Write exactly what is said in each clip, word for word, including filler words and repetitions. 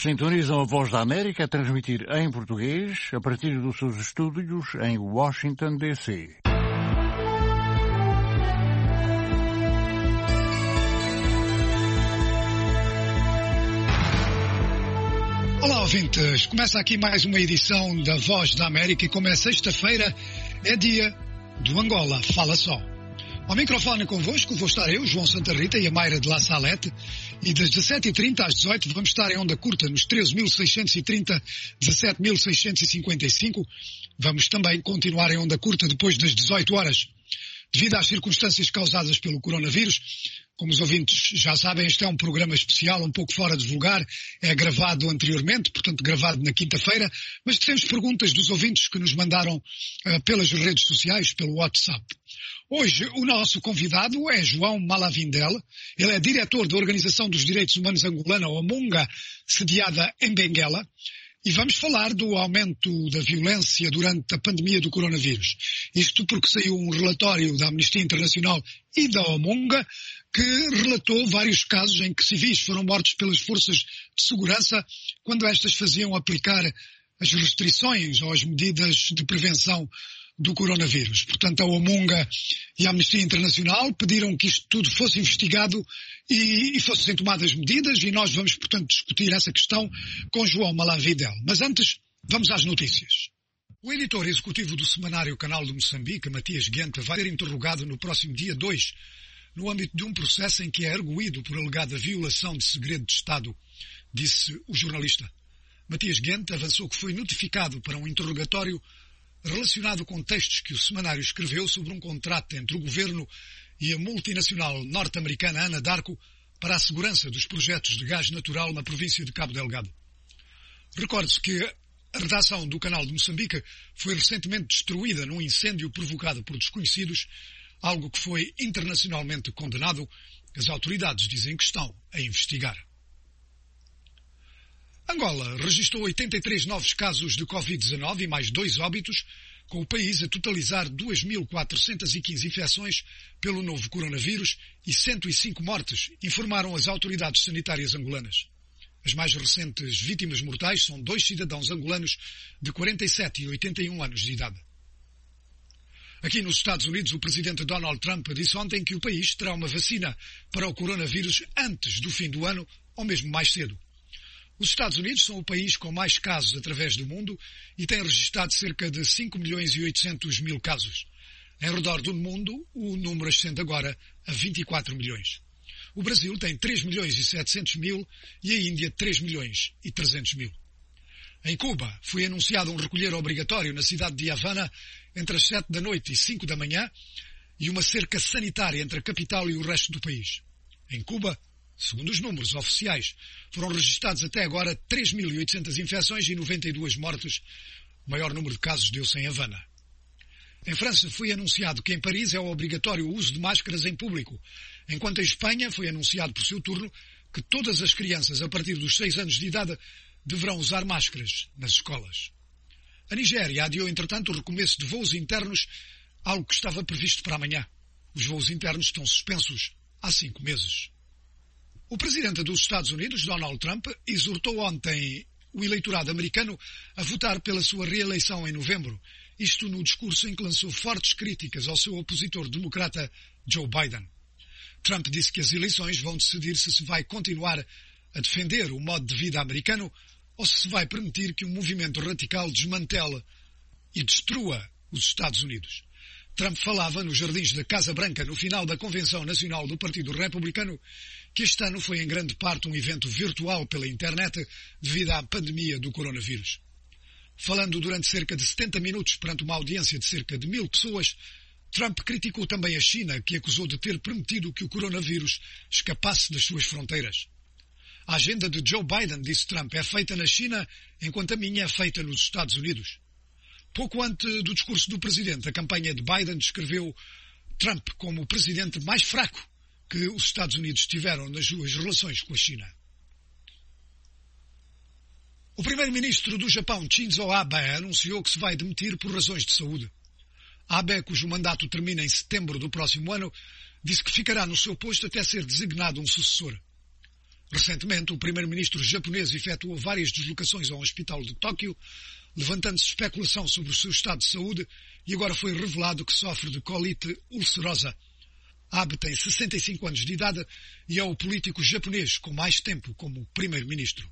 Sintonizam a Voz da América a transmitir em português a partir dos seus estúdios em Washington, D C Olá, ouvintes. Começa aqui mais uma edição da Voz da América e como é sexta-feira, é dia do Angola Fala Só. Ao microfone convosco vou estar eu, João Santa Rita e a Mayra de La Salete, e das dezassete e trinta às dezoito vamos estar em onda curta nos treze mil seiscentos e trinta, dezassete mil seiscentos e cinquenta e cinco. Vamos também continuar em onda curta depois das dezoito horas. Devido às circunstâncias causadas pelo coronavírus, como os ouvintes já sabem, este é um programa especial, um pouco fora de lugar, é gravado anteriormente, portanto gravado na quinta-feira, mas temos perguntas dos ouvintes que nos mandaram uh, pelas redes sociais, pelo WhatsApp. Hoje o nosso convidado é João Malavindel, ele é diretor da Organização dos Direitos Humanos Angolana, OMUNGA, sediada em Benguela, e vamos falar do aumento da violência durante a pandemia do coronavírus. Isto porque saiu um relatório da Amnistia Internacional e da OMUNGA que relatou vários casos em que civis foram mortos pelas forças de segurança quando estas faziam aplicar as restrições ou as medidas de prevenção do coronavírus. Portanto, a OMUNGA e a Amnistia Internacional pediram que isto tudo fosse investigado e, e fossem tomadas medidas e nós vamos, portanto, discutir essa questão com João Malavindel. Mas antes, vamos às notícias. O editor executivo do semanário Canal de Moçambique, Matias Guenta, vai ser interrogado no próximo dia dois, no âmbito de um processo em que é arguído por alegada violação de segredo de Estado, disse o jornalista. Matias Guenta avançou que foi notificado para um interrogatório relacionado com textos que o semanário escreveu sobre um contrato entre o governo e a multinacional norte-americana Anadarko para a segurança dos projetos de gás natural na província de Cabo Delgado. Recorde-se que a redação do Canal de Moçambique foi recentemente destruída num incêndio provocado por desconhecidos, algo que foi internacionalmente condenado. As autoridades dizem que estão a investigar. Angola registrou oitenta e três novos casos de covid dezanove e mais dois óbitos, com o país a totalizar duas mil quatrocentas e quinze infecções pelo novo coronavírus e cento e cinco mortes, informaram as autoridades sanitárias angolanas. As mais recentes vítimas mortais são dois cidadãos angolanos de quarenta e sete e oitenta e um anos de idade. Aqui nos Estados Unidos, o presidente Donald Trump disse ontem que o país terá uma vacina para o coronavírus antes do fim do ano, ou mesmo mais cedo. Os Estados Unidos são o país com mais casos através do mundo e tem registrado cerca de cinco milhões e oitocentos mil casos. Em redor do mundo, o número ascende agora a vinte e quatro milhões. O Brasil tem três milhões e setecentos mil e a Índia três milhões e trezentos mil. Em Cuba, foi anunciado um recolher obrigatório na cidade de Havana entre as sete da noite e cinco da manhã e uma cerca sanitária entre a capital e o resto do país. Em Cuba, segundo os números oficiais, foram registrados até agora três mil e oitocentas infecções e noventa e duas mortes. O maior número de casos deu-se em Havana. Em França foi anunciado que em Paris é obrigatório o uso de máscaras em público, enquanto em Espanha foi anunciado por seu turno que todas as crianças a partir dos seis anos de idade deverão usar máscaras nas escolas. A Nigéria adiou, entretanto, o recomeço de voos internos, algo que estava previsto para amanhã. Os voos internos estão suspensos há cinco meses. O presidente dos Estados Unidos, Donald Trump, exortou ontem o eleitorado americano a votar pela sua reeleição em novembro, isto no discurso em que lançou fortes críticas ao seu opositor democrata Joe Biden. Trump disse que as eleições vão decidir se se vai continuar a defender o modo de vida americano ou se se vai permitir que um movimento radical desmantele e destrua os Estados Unidos. Trump falava nos jardins da Casa Branca no final da Convenção Nacional do Partido Republicano que este ano foi em grande parte um evento virtual pela internet devido à pandemia do coronavírus. Falando durante cerca de setenta minutos perante uma audiência de cerca de mil pessoas, Trump criticou também a China, que acusou de ter permitido que o coronavírus escapasse das suas fronteiras. A agenda de Joe Biden, disse Trump, é feita na China, enquanto a minha é feita nos Estados Unidos. Pouco antes do discurso do presidente, a campanha de Biden descreveu Trump como o presidente mais fraco que os Estados Unidos tiveram nas suas relações com a China. O primeiro-ministro do Japão, Shinzo Abe, anunciou que se vai demitir por razões de saúde. Abe, cujo mandato termina em setembro do próximo ano, disse que ficará no seu posto até ser designado um sucessor. Recentemente, o primeiro-ministro japonês efetuou várias deslocações ao hospital de Tóquio, levantando-se especulação sobre o seu estado de saúde, e agora foi revelado que sofre de colite ulcerosa. Abe tem sessenta e cinco anos de idade e é o político japonês com mais tempo como primeiro-ministro.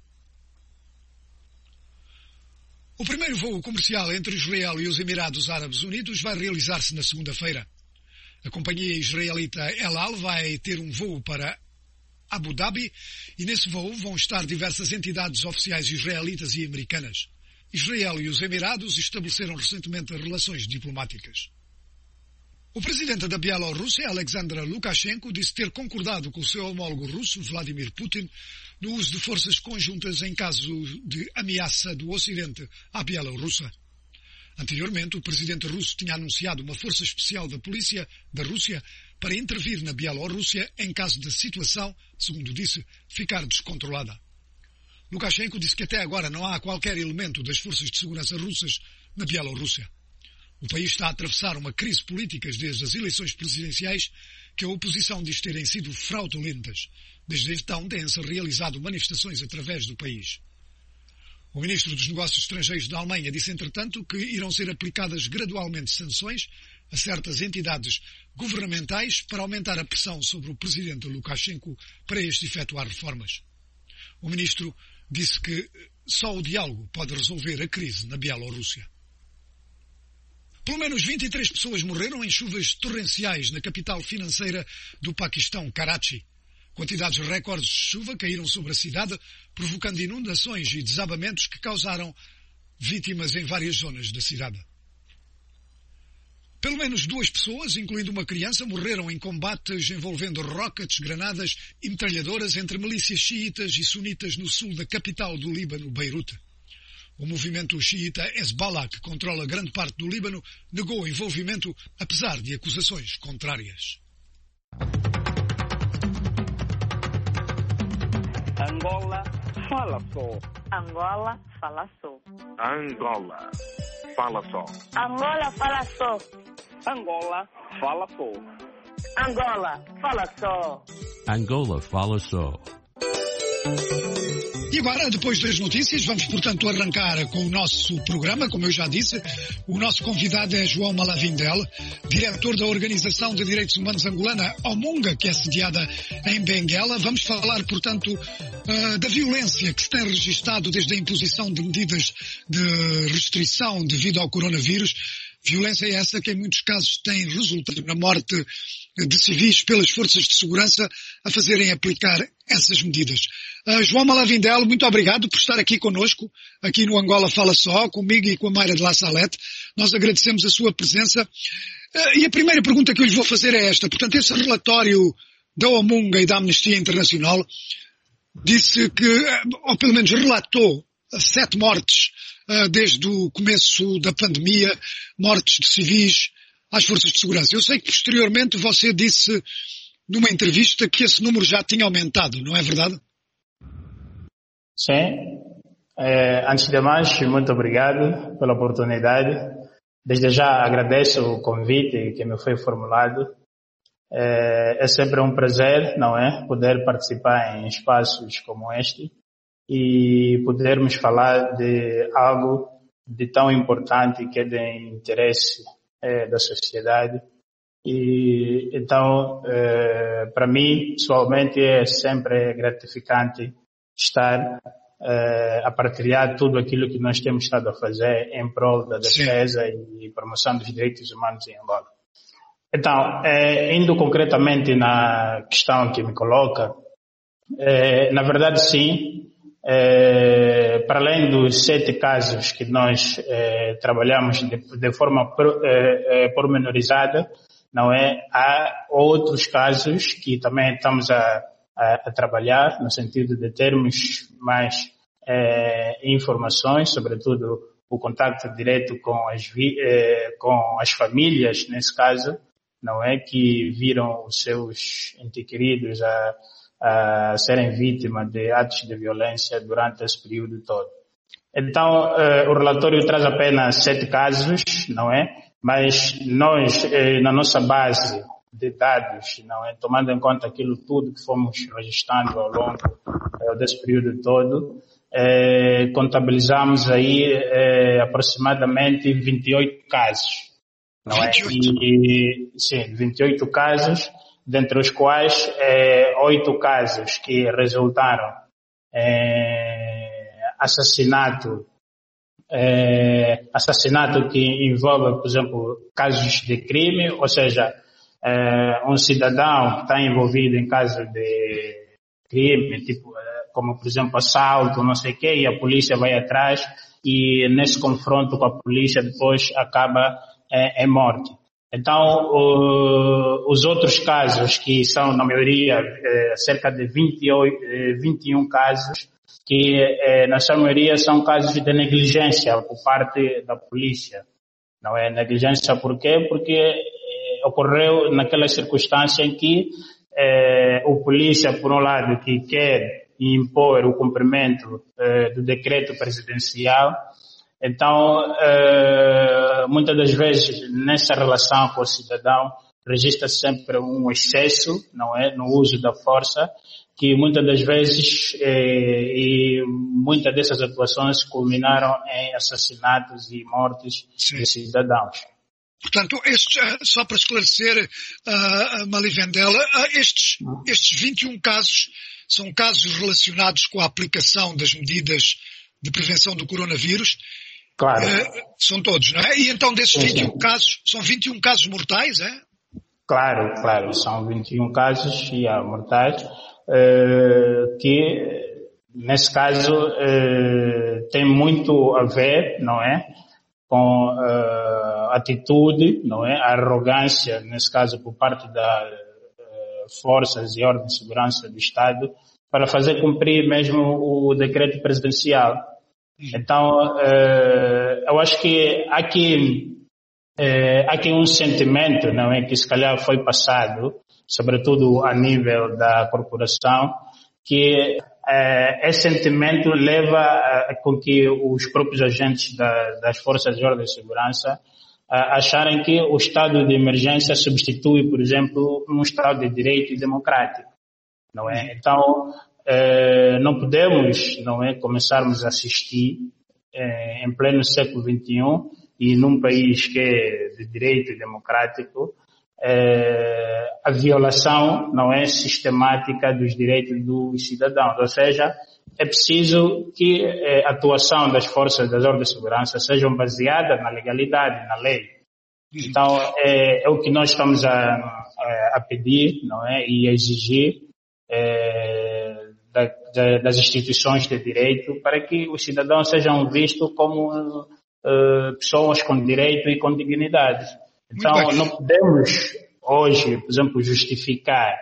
O primeiro voo comercial entre Israel e os Emirados Árabes Unidos vai realizar-se na segunda-feira. A companhia israelita El Al vai ter um voo para Abu Dhabi e nesse voo vão estar diversas entidades oficiais israelitas e americanas. Israel e os Emirados estabeleceram recentemente relações diplomáticas. O presidente da Bielorrússia, Alexander Lukashenko, disse ter concordado com o seu homólogo russo, Vladimir Putin, no uso de forças conjuntas em caso de ameaça do Ocidente à Bielorrússia. Anteriormente, o presidente russo tinha anunciado uma força especial da polícia da Rússia para intervir na Bielorrússia em caso da situação, segundo disse, ficar descontrolada. Lukashenko disse que até agora não há qualquer elemento das forças de segurança russas na Bielorrússia. O país está a atravessar uma crise política desde as eleições presidenciais que a oposição diz terem sido fraudulentas. Desde então têm-se realizado manifestações através do país. O ministro dos Negócios Estrangeiros da Alemanha disse, entretanto, que irão ser aplicadas gradualmente sanções a certas entidades governamentais para aumentar a pressão sobre o presidente Lukashenko para este efetuar reformas. O ministro disse que só o diálogo pode resolver a crise na Bielorrússia. Pelo menos vinte e três pessoas morreram em chuvas torrenciais na capital financeira do Paquistão, Karachi. Quantidades recordes de chuva caíram sobre a cidade, provocando inundações e desabamentos que causaram vítimas em várias zonas da cidade. Pelo menos duas pessoas, incluindo uma criança, morreram em combates envolvendo rockets, granadas e metralhadoras entre milícias xiitas e sunitas no sul da capital do Líbano, Beirute. O movimento xiita Hezbollah, que controla grande parte do Líbano, negou o envolvimento, apesar de acusações contrárias. Angola fala só. Angola fala só. Angola fala só. Angola fala só. Angola fala só. Angola fala só. Angola fala só. E agora, depois das notícias, vamos, portanto, arrancar com o nosso programa. Como eu já disse, o nosso convidado é João Malavindel, diretor da Organização de Direitos Humanos angolana, Omunga, que é sediada em Benguela. Vamos falar, portanto, uh, da violência que se tem registado desde a imposição de medidas de restrição devido ao coronavírus. Violência essa que, em muitos casos, tem resultado na morte de civis pelas forças de segurança a fazerem aplicar essas medidas. Uh, João Malavindel, muito obrigado por estar aqui conosco, aqui no Angola Fala Só, comigo e com a Mayra de La Salette. Nós agradecemos a sua presença. Uh, e a primeira pergunta que eu lhe vou fazer é esta. Portanto, esse relatório da Omunga e da Amnistia Internacional disse que, ou pelo menos relatou, sete mortes uh, desde o começo da pandemia, mortes de civis às forças de segurança. Eu sei que posteriormente você disse numa entrevista que esse número já tinha aumentado, não é verdade? Sim. É, antes de mais, muito obrigado pela oportunidade. Desde já agradeço o convite que me foi formulado. É, é sempre um prazer, não é, poder participar em espaços como este e podermos falar de algo de tão importante que é de interesse é, da sociedade. E então, é, para mim, pessoalmente, é sempre gratificante estar é, a partilhar tudo aquilo que nós temos estado a fazer em prol da defesa Sim. e promoção dos direitos humanos em Angola. Então, é, indo concretamente na questão que me coloca, é, na verdade, sim, é, para além dos sete casos que nós é, trabalhamos de, de forma pro, é, é, pormenorizada, não é? Há outros casos que também estamos a, a, a trabalhar no sentido de termos mais é, informações, sobretudo o contato direto com as, é, com as famílias, nesse caso, não é? Que viram os seus entes queridos a, a serem vítimas de atos de violência durante esse período todo. Então, é, o relatório traz apenas sete casos, não é? Mas nós, eh, na nossa base de dados, não é, tomando em conta aquilo tudo que fomos registrando ao longo desse período todo, eh, contabilizamos aí eh, aproximadamente vinte e oito casos. Não é? E, sim, vinte e oito casos, dentre os quais eh, oito casos que resultaram em assassinato, eh, assassinato que envolve, por exemplo, casos de crime, ou seja, eh, um cidadão que está envolvido em caso de crime, tipo, como por exemplo assalto, não sei o quê, e a polícia vai atrás e nesse confronto com a polícia depois acaba em morte. Então, o, os outros casos, que são, na maioria, é, cerca de vinte e oito, vinte e um casos, que é, na sua maioria são casos de negligência por parte da polícia. Não é negligência por quê? Porque é, ocorreu naquela circunstância em que é, o polícia, por um lado, que quer impor o cumprimento é, do decreto presidencial. Então, uh, muitas das vezes, nessa relação com o cidadão, registra sempre um excesso, não é, no uso da força, que muitas das vezes, eh, e muitas dessas atuações culminaram em assassinatos e mortes Sim. de cidadãos. Portanto, estes, só para esclarecer, uh, Malivendela, uh, estes, estes vinte e um casos são casos relacionados com a aplicação das medidas de prevenção do coronavírus. Claro. Uh, são todos, não é? E então desses vinte e um casos, são vinte e um casos mortais, é? Claro, claro, são vinte e um casos yeah, mortais, uh, que nesse caso uh, tem muito a ver, não é? Com uh, atitude, não é? A arrogância, nesse caso por parte das uh, forças e ordem de segurança do Estado, para fazer cumprir mesmo o decreto presidencial. Então, eh, eu acho que há aqui, eh, há aqui um sentimento, não é, que se calhar foi passado, sobretudo a nível da corporação, que eh, esse sentimento leva a, a com que os próprios agentes da, das forças de ordem e segurança a, acharem que o estado de emergência substitui, por exemplo, um estado de direito e democrático, não é? Então, Uh, não podemos, não é, começarmos a assistir uh, em pleno século vinte e um e num país que é de direito e democrático uh, a violação, não é, sistemática dos direitos dos cidadãos. Ou seja, é preciso que uh, a atuação das forças das ordens de segurança sejam baseadas na legalidade, na lei. Então, é, é o que nós estamos a, a, a pedir, não é, e a exigir uh, Da, da, das instituições de direito para que os cidadãos sejam vistos como uh, pessoas com direito e com dignidade. Então, não podemos hoje, por exemplo, justificar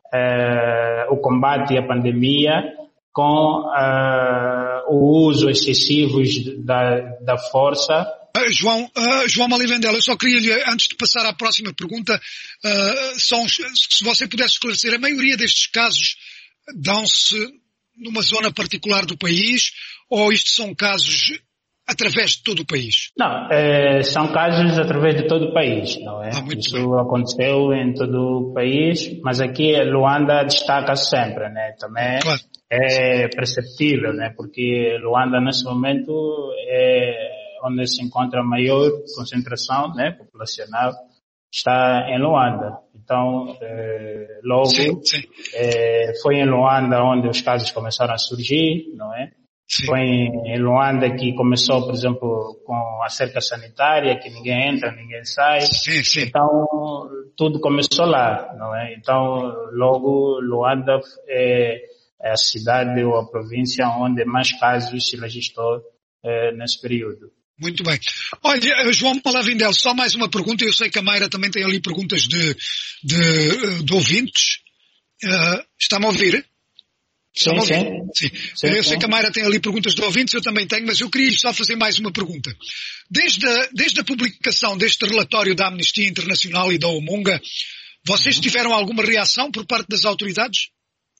uh, o combate à pandemia com uh, o uso excessivo da, da força. Uh, João, uh, João Malivendela, eu só queria, antes de passar à próxima pergunta, uh, são, se você pudesse esclarecer, a maioria destes casos dão-se numa zona particular do país ou isto são casos através de todo o país? Não, é, são casos através de todo o país, não é? Ah, Isso bem. aconteceu em todo o país, mas aqui Luanda destaca sempre, né? Também claro. É perceptível, né? Porque Luanda nesse momento é onde se encontra a maior concentração, né, populacional, está em Luanda. Então, eh, logo, sim, sim. Eh, foi em Luanda onde os casos começaram a surgir, não é? Sim. Foi em, em Luanda que começou, por exemplo, com a cerca sanitária, que ninguém entra, ninguém sai. Sim, sim. Então, tudo começou lá, não é? Então, logo, Luanda é, é a cidade ou a província onde mais casos se registrou eh, nesse período. Muito bem. Olha, João Malivendela, só mais uma pergunta. Eu sei que a Mayra também tem ali perguntas de, de, de ouvintes. Uh, está-me a ouvir? Sim, sim. Sim. sim. Eu sim. sei que a Mayra tem ali perguntas de ouvintes, eu também tenho, mas eu queria só fazer mais uma pergunta. Desde a, desde a publicação deste relatório da Amnistia Internacional e da OMUNGA, vocês tiveram alguma reação por parte das autoridades?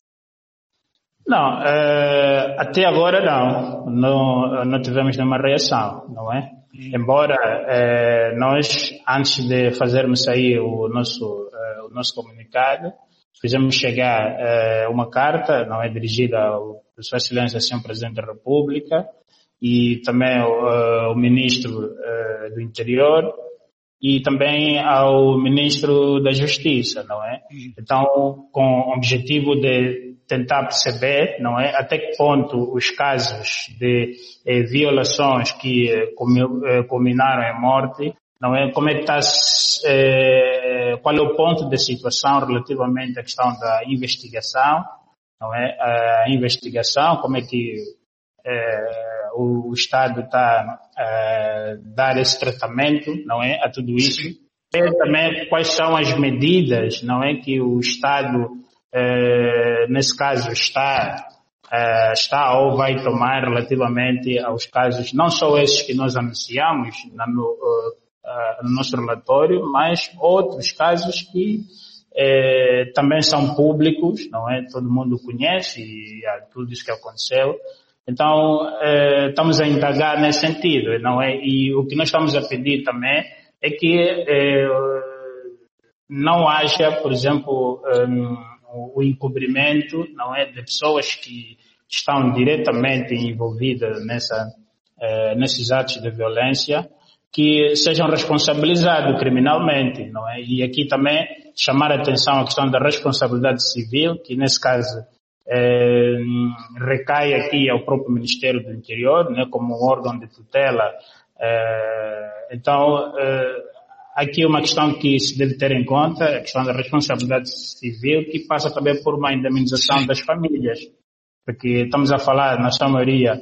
Não, uh, até agora não. não, não tivemos nenhuma reação, não é? Hum. Embora uh, nós, antes de fazermos sair o nosso, uh, o nosso comunicado, fizemos chegar uh, uma carta, não é, dirigida ao Sua Excelência Senhor Presidente da República e também uh, ao Ministro uh, do Interior e também ao Ministro da Justiça, não é? Então, com o objetivo de tentar perceber, não é, até que ponto os casos de eh, violações que eh, culminaram em morte, não é, como é que está, eh, qual é o ponto da situação relativamente à questão da investigação, não é, a investigação, como é que eh, o, o Estado está a dar esse tratamento, não é, a tudo isso. E também quais são as medidas, não é, que o Estado Uh, nesse caso está, uh, está ou vai tomar relativamente aos casos, não só esses que nós anunciamos na, no, uh, uh, no nosso relatório, mas outros casos que uh, também são públicos, não é? Todo mundo conhece e uh, tudo isso que aconteceu. Então, uh, estamos a indagar nesse sentido, não é? E o que nós estamos a pedir também é que uh, não haja, por exemplo, um, o encobrimento, não é, de pessoas que estão diretamente envolvidas nessa, eh, nesses atos de violência, que sejam responsabilizados criminalmente, não é? E aqui também chamar a atenção à questão da responsabilidade civil, que nesse caso eh, recai aqui ao próprio Ministério do Interior, né, como um órgão de tutela. Eh, então, eh, aqui uma questão que se deve ter em conta, a questão da responsabilidade civil, que passa também por uma indemnização das famílias. Porque estamos a falar, na sua maioria,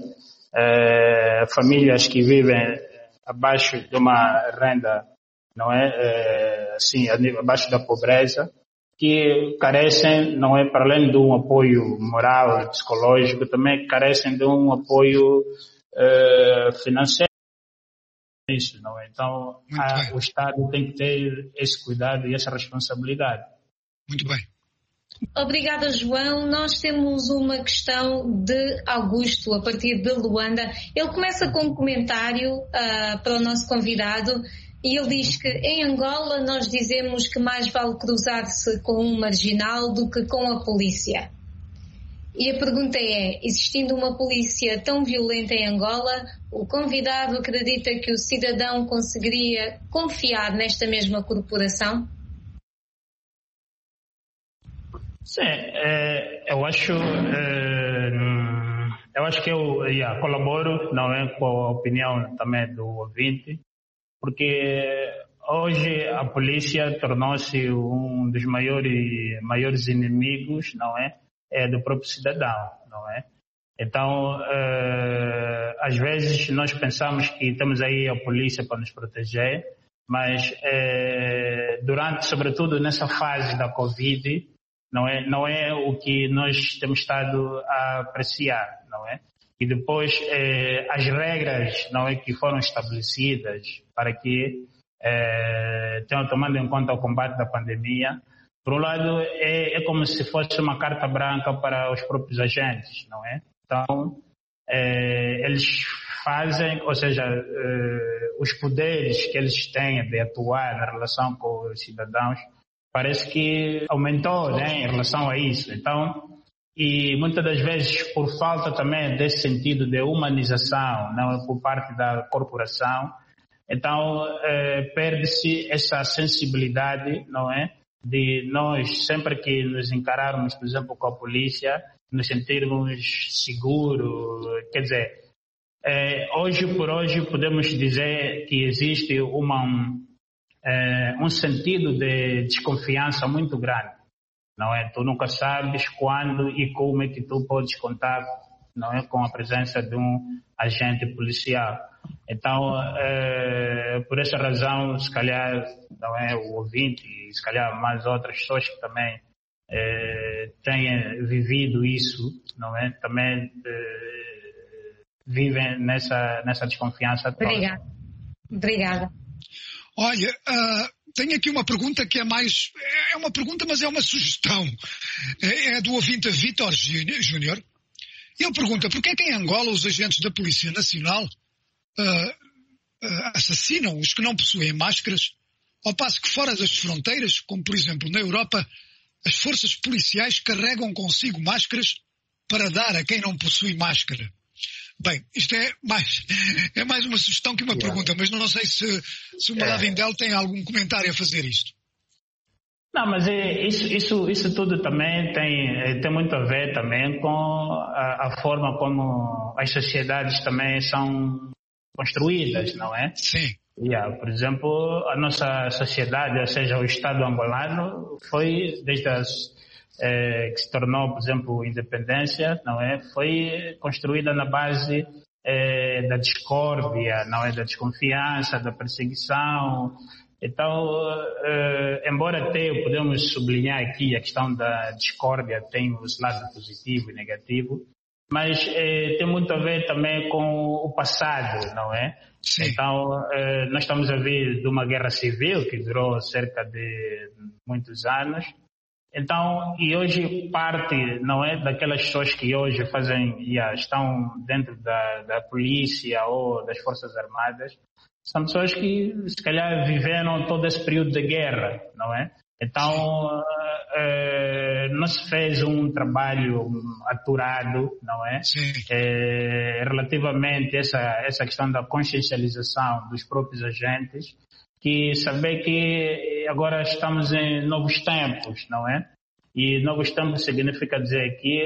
eh, famílias que vivem abaixo de uma renda, não é, eh, assim, abaixo da pobreza, que carecem, não é, para além de um apoio moral e psicológico, também carecem de um apoio eh, financeiro. Isso, não é? Então, a, o Estado tem que ter esse cuidado e essa responsabilidade. Muito bem. Obrigada, João. Nós temos uma questão de Augusto, a partir de Luanda. Ele começa com um comentário uh, para o nosso convidado e ele diz que em Angola nós dizemos que mais vale cruzar-se com um marginal do que com a polícia. E a pergunta é, existindo uma polícia tão violenta em Angola, o convidado acredita que o cidadão conseguiria confiar nesta mesma corporação? Sim, é, eu acho, é, eu acho que eu yeah, colaboro, não é, com a opinião também do ouvinte, porque hoje a polícia tornou-se um dos maiores, maiores inimigos, não é? É do próprio cidadão, não é? Então, uh, às vezes nós pensamos que temos aí a polícia para nos proteger, mas uh, durante, sobretudo nessa fase da Covid, não é, não é o que nós temos estado a apreciar, não é? E depois uh, as regras, não é, que foram estabelecidas para que uh, tenham tomando em conta o combate da pandemia. Por um lado, é, é como se fosse uma carta branca para os próprios agentes, não é? Então, é, eles fazem, ou seja, é, os poderes que eles têm de atuar na relação com os cidadãos, parece que aumentou, né, em relação a isso. Então, e muitas das vezes, por falta também desse sentido de humanização, não é, por parte da corporação, então, é, perde-se essa sensibilidade, não é? De nós, sempre que nos encararmos, por exemplo, com a polícia, nos sentirmos seguros. Quer dizer, eh, hoje por hoje podemos dizer que existe uma, eh, um sentido de desconfiança muito grande, não é? Tu nunca sabes quando e como é que tu podes contar, não é, com a presença de um agente policial. Então, é, por essa razão, se calhar, não é, o ouvinte e se calhar mais outras pessoas que também é, tenham vivido isso, não é, também é, vivem nessa, nessa desconfiança toda. Obrigada. Obrigada. Olha, uh, tenho aqui uma pergunta que é mais, é uma pergunta, mas é uma sugestão. É, é do ouvinte Vítor Júnior. Ele pergunta, por que é que em Angola os agentes da Polícia Nacional uh, uh, assassinam os que não possuem máscaras, ao passo que fora das fronteiras, como por exemplo na Europa, as forças policiais carregam consigo máscaras para dar a quem não possui máscara. Bem, isto é mais, é mais uma sugestão que uma yeah. pergunta, mas não sei se, se o Malavindel é. tem algum comentário a fazer isto. Não, mas é, isso, isso, isso tudo também tem, tem muito a ver também com a, a forma como as sociedades também são construídas, não é? Sim. Yeah, por exemplo, a nossa sociedade, ou seja, o Estado angolano, foi desde as Eh, que se tornou, por exemplo, independência, não é? Foi construída na base eh, da discórdia, não é? Da desconfiança, da perseguição. Então, eh, embora até podemos sublinhar aqui a questão da discórdia, tem os lados positivo e negativo, mas eh, tem muito a ver também com o passado, não é? Sim. Então, eh, nós estamos a vir de uma guerra civil que durou cerca de muitos anos. Então, e hoje parte, não é, daquelas pessoas que hoje fazem, yeah, estão dentro da, da polícia ou das Forças Armadas, são pessoas que se calhar viveram todo esse período de guerra, não é? Então, eh, não se fez um trabalho aturado, não é? Eh, relativamente a essa, essa questão da consciencialização dos próprios agentes, que saber que agora estamos em novos tempos, não é? E novos tempos significa dizer que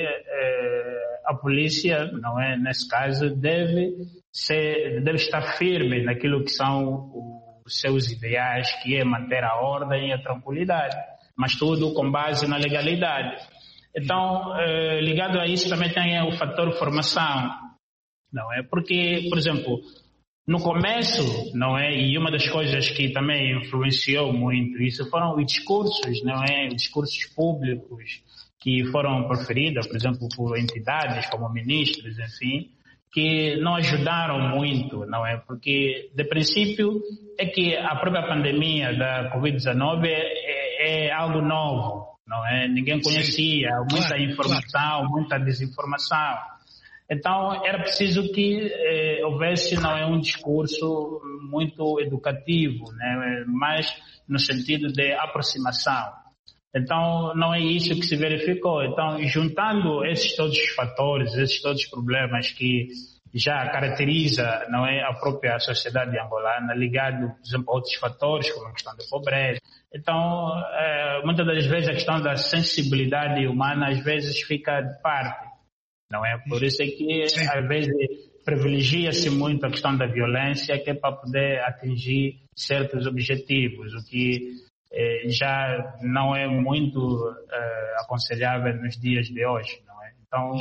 eh, a polícia, não é, nesse caso, deve ser, deve estar firme naquilo que são os seus ideais, que é manter a ordem e a tranquilidade, mas tudo com base na legalidade. Então, eh, ligado a isso também tem o fator formação, não é? Porque, por exemplo, no começo, não é? E uma das coisas que também influenciou muito isso foram os discursos, não é? Os discursos públicos que foram proferidos, por exemplo, por entidades como ministros, enfim, que não ajudaram muito, não é? Porque, de princípio, é que a própria pandemia da covid dezenove é, é algo novo, não é? Ninguém conhecia, muita informação, muita desinformação. Então, era preciso que eh, houvesse, não é, um discurso muito educativo, né, mas no sentido de aproximação. Então, não é isso que se verificou. Então, juntando esses todos os fatores, esses todos os problemas que já caracteriza, não é, a própria sociedade angolana, ligado, por exemplo, a outros fatores, como a questão da pobreza. Então, eh, muitas das vezes a questão da sensibilidade humana, às vezes, fica de parte. Não é? Por isso é que, Sim. às vezes, privilegia-se muito a questão da violência, que é para poder atingir certos objetivos, o que eh, já não é muito eh, aconselhável nos dias de hoje, não é? Então,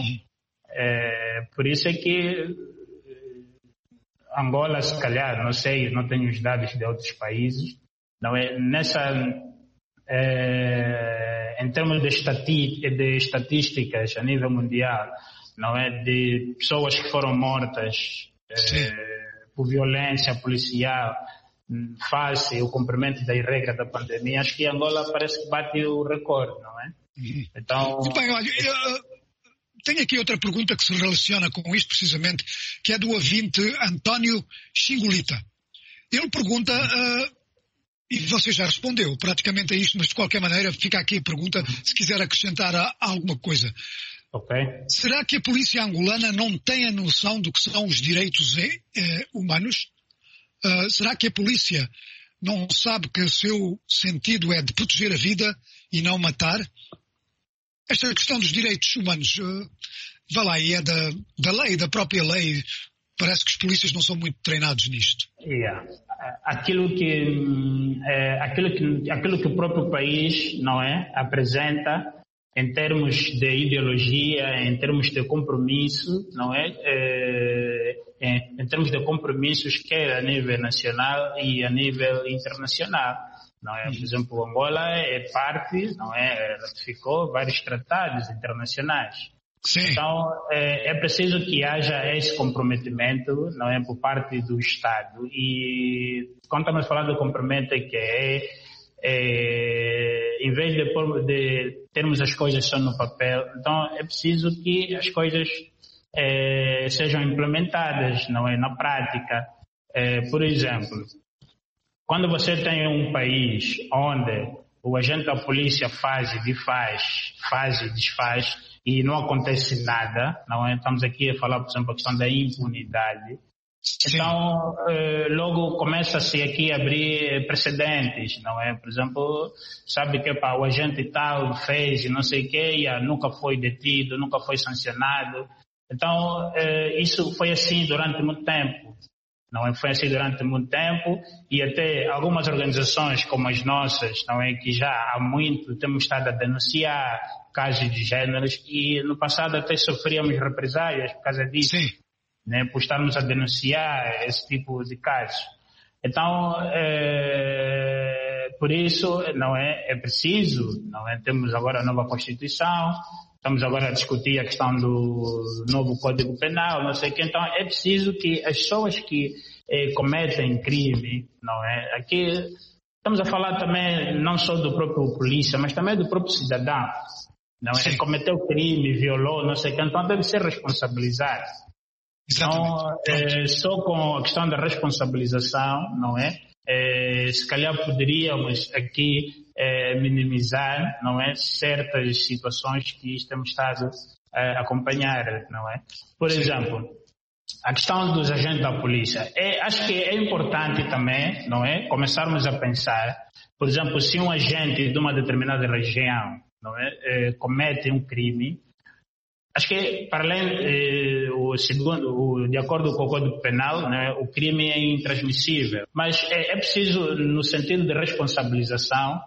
eh, por isso é que Angola, se calhar, não sei, não tenho os dados de outros países, não é? Nessa... Eh, em termos de, estati- de estatísticas a nível mundial, não é, de pessoas que foram mortas eh, por violência policial face o cumprimento das regras da pandemia, acho que Angola parece que bate o recorde, não é? Então... Bem, olha, eu tenho aqui outra pergunta que se relaciona com isto precisamente, que é do ouvinte António Xingolita. Ele pergunta... Uh, E você já respondeu praticamente a isto, mas de qualquer maneira fica aqui a pergunta, se quiser acrescentar a, a alguma coisa. Okay. Será que a polícia angolana não tem a noção do que são os direitos eh, humanos? Uh, será que a polícia não sabe que o seu sentido é de proteger a vida e não matar? Esta questão dos direitos humanos, uh, vá lá, e é da, da lei, da própria lei. Parece que os polícias não são muito treinados nisto. Yeah. Aquilo que, é, aquilo que, aquilo que o próprio país, não é, apresenta em termos de ideologia, em termos de compromisso, não é, é em, em termos de compromissos quer a nível nacional e a nível internacional, não é? Por exemplo, Angola é parte, não é, ratificou vários tratados internacionais. Sim. Então, é, é preciso que haja esse comprometimento, não é, por parte do Estado. E quando estamos falando de comprometimento, é que é, é, em vez de, de termos as coisas só no papel, então é preciso que as coisas é, sejam implementadas, não é, na prática. É, por exemplo, quando você tem um país onde o agente da polícia faz e desfaz, faz e desfaz, e não acontece nada, não é? Estamos aqui a falar, por exemplo, a questão da impunidade. Sim. Então, eh, logo começa-se aqui a abrir precedentes, não é? Por exemplo, sabe que pá, o agente tal fez e não sei o quê, e nunca foi detido, nunca foi sancionado. Então, eh, isso foi assim durante muito tempo, não é? Foi assim durante muito tempo, e até algumas organizações como as nossas, não é? Que já há muito temos estado a denunciar casos de géneros, e no passado até sofríamos represálias por causa disso. Sim. Né, por estarmos a denunciar esse tipo de casos. Então, é, por isso, não é, é preciso, não é, temos agora a nova Constituição, estamos agora a discutir a questão do novo Código Penal, não sei o que, então é preciso que as pessoas que é, cometem crime, não é, aqui estamos a falar também não só do próprio polícia, mas também do próprio cidadão, não é, cometeu crime, violou, não sei o que, então deve ser responsabilizado. Então, é, só com a questão da responsabilização, não é? é se calhar poderíamos aqui é, minimizar, não é? Certas situações que temos estado a acompanhar, não é? Por exemplo, a questão dos agentes da polícia. É, acho que é importante também, não é? Começarmos a pensar, por exemplo, se um agente de uma determinada região, não é? é comete um crime. Acho que, para além, eh, o segundo, o, de acordo com o Código Penal, né, o crime é intransmissível. Mas é, é preciso, no sentido de responsabilização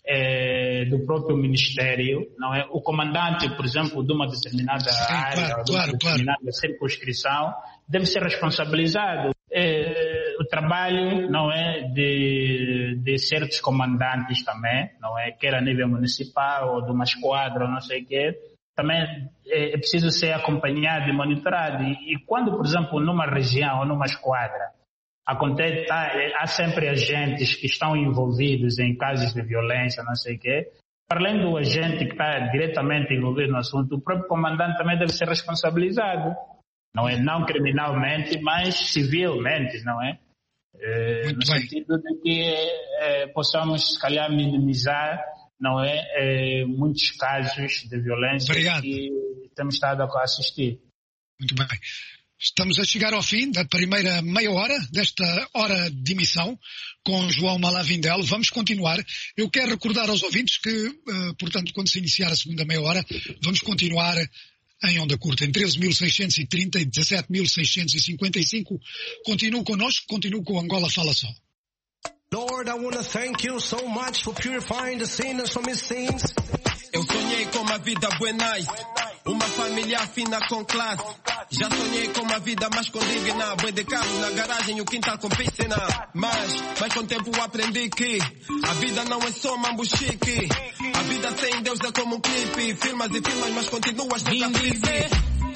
eh, do próprio Ministério, não é? O comandante, por exemplo, de uma determinada Sim, área, claro, de uma claro, determinada claro. circunscrição, deve ser responsabilizado. Eh, o trabalho, não é, de, de certos comandantes também, não é, quer a nível municipal ou de uma esquadra, ou não sei o quê, também é preciso ser acompanhado e monitorado. E, e quando, por exemplo, numa região ou numa esquadra, acontece, tá, há sempre agentes que estão envolvidos em casos de violência, não sei o quê, para além do agente que está diretamente envolvido no assunto, o próprio comandante também deve ser responsabilizado. Não é, não criminalmente, mas civilmente, não é? é no bem. sentido de que é, possamos, se calhar, minimizar, não é, é, muitos casos de violência Obrigado. que temos estado a assistir. Muito bem. Estamos a chegar ao fim da primeira meia hora desta hora de emissão com João Malavindel. Vamos continuar. Eu quero recordar aos ouvintes que, uh, portanto, quando se iniciar a segunda meia hora, vamos continuar em onda curta, em treze mil seiscentos e trinta e dezassete mil seiscentos e cinquenta e cinco. Continuo connosco, continuo com Angola Fala Só. Lord, I want to thank you so much for purifying the sinners from his sins. Eu sonhei com uma vida buenais, uma família fina com classe. Já sonhei com uma vida mais condigna, boi de carro na garagem e o quintal com piscina. Mas, mas com o tempo aprendi que a vida não é só mambo chique. A vida sem Deus é como um clipe. Filmas e filmas, mas continuas nunca viver.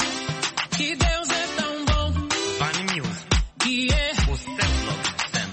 Que Deus é tão bom. Funny music. Que é o céu.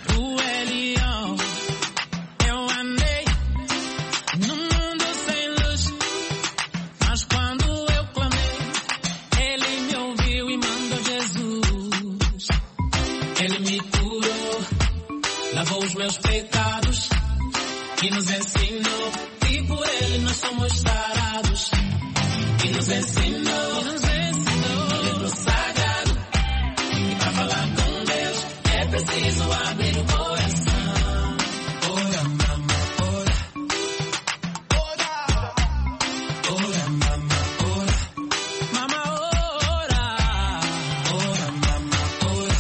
Os meus pecados e nos ensinou que por ele nós somos sarados. E nos ensinou, e nos ensinou o livro sagrado. E para falar com Deus é preciso abrir o coração. Ora, mama, ora. Ora. Ora, mama, ora. Mama, ora. Ora, mama, ora.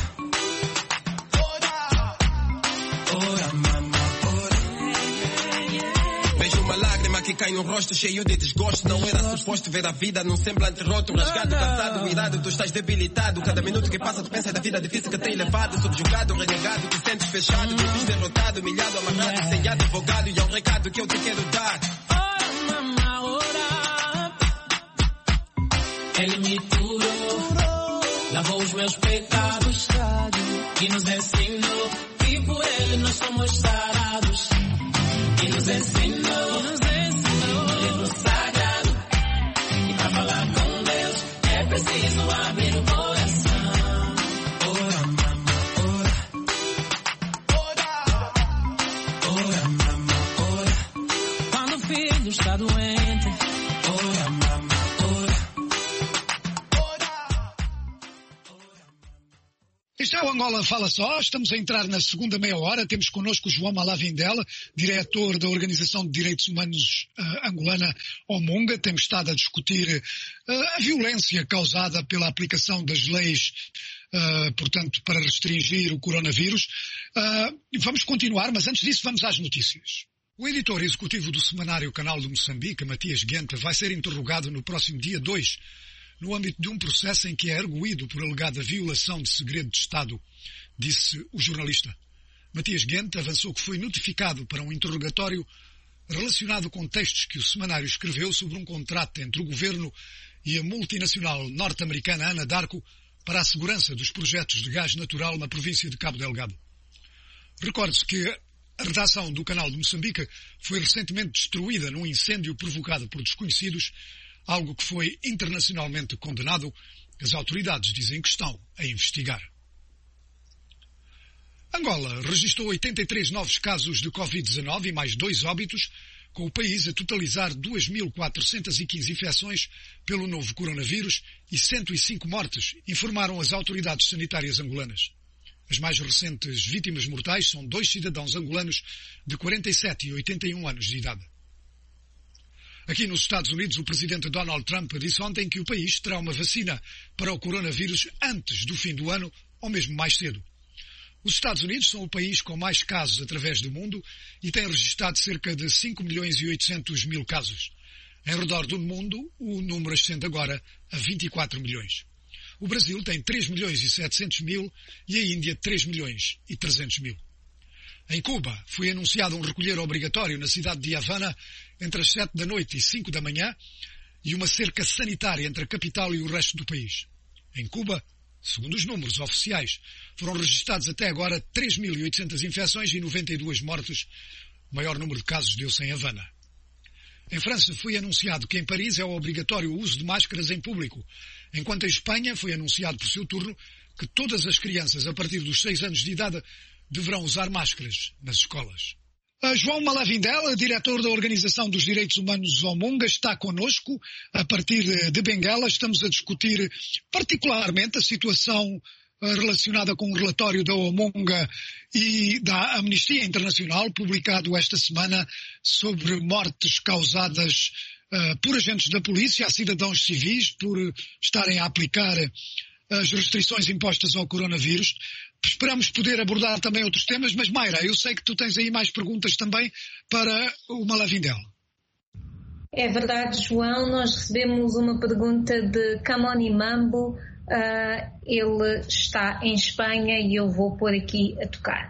Que cai no rosto cheio de desgosto. Não era suposto ver a vida num semblante roto, rasgado, cansado, irado, tu estás debilitado. Cada minuto que passa tu pensas da vida difícil que tem levado. Subjugado, renegado, te sentes fechado, te vis derrotado, humilhado, amarrado, sem advogado. E é um recado que eu te quero dar. Ora, mama, ora. Ele me curou, lavou os meus pecados e nos ensinou que por ele nós somos sarados. E nos ensinou, nos ensinou o livro sagrado. E para falar com Deus é preciso abrir o coração. Ora, mama, ora. Ora. Ora, mama, ora. Este é o Angola Fala Só, estamos a entrar na segunda meia hora, temos connosco o João Malavindela, diretor da Organização de Direitos Humanos uh, angolana Omunga. Temos estado a discutir uh, a violência causada pela aplicação das leis, uh, portanto, para restringir o coronavírus. Uh, vamos continuar, mas antes disso vamos às notícias. O editor executivo do semanário Canal de Moçambique, Matias Guenta, vai ser interrogado no próximo dia dois, no âmbito de um processo em que é arguído por alegada violação de segredo de Estado, disse o jornalista. Matias Guenta avançou que foi notificado para um interrogatório relacionado com textos que o semanário escreveu sobre um contrato entre o governo e a multinacional norte-americana Anadarko para a segurança dos projetos de gás natural na província de Cabo Delgado. Recorde-se que a redação do Canal de Moçambique foi recentemente destruída num incêndio provocado por desconhecidos, algo que foi internacionalmente condenado. As autoridades dizem que estão a investigar. Angola registrou oitenta e três novos casos de covid dezenove e mais dois óbitos, com o país a totalizar duas mil quatrocentas e quinze infecções pelo novo coronavírus e cento e cinco mortes, informaram as autoridades sanitárias angolanas. As mais recentes vítimas mortais são dois cidadãos angolanos de quarenta e sete e oitenta e um anos de idade. Aqui nos Estados Unidos, o presidente Donald Trump disse ontem que o país terá uma vacina para o coronavírus antes do fim do ano, ou mesmo mais cedo. Os Estados Unidos são o país com mais casos através do mundo e tem registrado cerca de cinco milhões e oitocentos mil casos. Em redor do mundo, o número ascende agora a vinte e quatro milhões. O Brasil tem três milhões e setecentos mil e a Índia três milhões e trezentos mil. Em Cuba, foi anunciado um recolher obrigatório na cidade de Havana entre as sete da noite e cinco da manhã e uma cerca sanitária entre a capital e o resto do país. Em Cuba, segundo os números oficiais, foram registrados até agora três mil e oitocentas infecções e noventa e duas mortes. O maior número de casos deu-se em Havana. Em França, foi anunciado que em Paris é obrigatório o uso de máscaras em público, enquanto em Espanha foi anunciado por seu turno que todas as crianças a partir dos seis anos de idade deverão usar máscaras nas escolas. A João Malavindela, diretor da Organização dos Direitos Humanos Omunga, está connosco. A partir de Benguela estamos a discutir particularmente a situação relacionada com o relatório da Omunga e da Amnistia Internacional, publicado esta semana, sobre mortes causadas uh, por agentes da polícia a cidadãos civis por estarem a aplicar as restrições impostas ao coronavírus. Esperamos poder abordar também outros temas, mas Mayra, eu sei que tu tens aí mais perguntas também para o Malavindela. É verdade, João, nós recebemos uma pergunta de Camoni Mambo. Uh, ele está em Espanha e eu vou pôr aqui a tocar.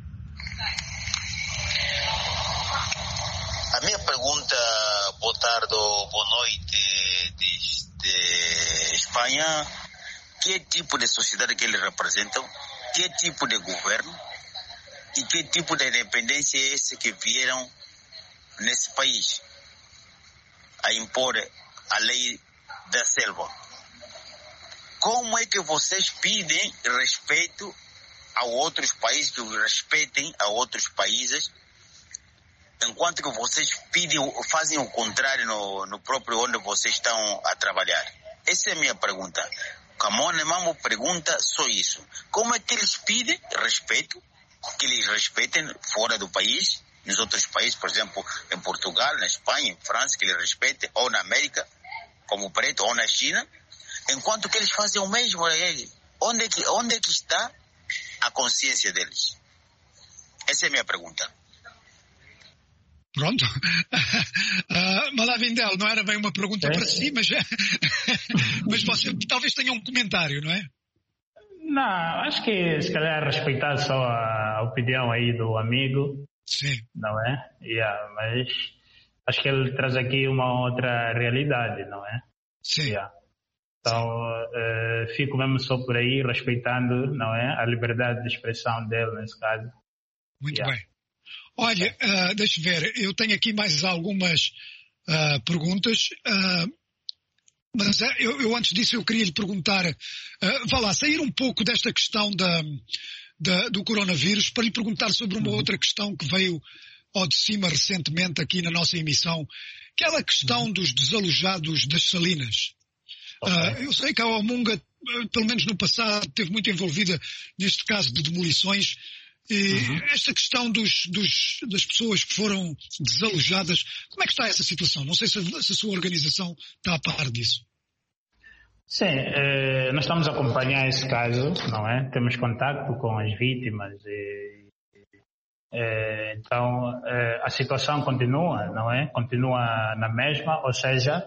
A minha pergunta, boa tarde ou boa noite, desde Espanha, que tipo de sociedade que eles representam, que tipo de governo e que tipo de independência é esse que vieram nesse país a impor a lei da selva? Como é que vocês pedem respeito a outros países, que respeitem a outros países, enquanto que vocês pedem, fazem o contrário no, no próprio onde vocês estão a trabalhar? Essa é a minha pergunta. Camone Mambo pergunta só isso. Como é que eles pedem respeito, que eles respeitem fora do país, nos outros países, por exemplo, em Portugal, na Espanha, em França, que eles respeitem, ou na América, como preto, ou na China, enquanto que eles fazem o mesmo a ele. Onde é que, onde é que está a consciência deles? Essa é a minha pergunta. Pronto. Uh, Malavindel, não era bem uma pergunta é. para si, mas, mas você talvez tenha um comentário, não é? Não, acho que se calhar respeitar só a opinião aí do amigo. Sim. Não é? Yeah, mas acho que ele traz aqui uma outra realidade, não é? Sim. Yeah. Então, uh, fico mesmo só por aí, respeitando, não é, a liberdade de expressão dele, nesse caso. Muito yeah. bem. Olha, uh, deixa ver, eu tenho aqui mais algumas uh, perguntas, uh, mas uh, eu, eu antes disso eu queria lhe perguntar, uh, vá lá, sair um pouco desta questão da, da, do coronavírus para lhe perguntar sobre uma uhum. outra questão que veio ao de cima recentemente aqui na nossa emissão, aquela questão uhum. dos desalojados das Salinas. Okay. Uh, eu sei que a Omunga pelo menos no passado, esteve muito envolvida neste caso de demolições. E uhum. Esta questão dos, dos, das pessoas que foram desalojadas, como é que está essa situação? Não sei se a, se a sua organização está a par disso. Sim, eh, nós estamos a acompanhar esse caso, não é? Temos contato com as vítimas e, eh, então eh, a situação continua, não é? Continua na mesma, ou seja,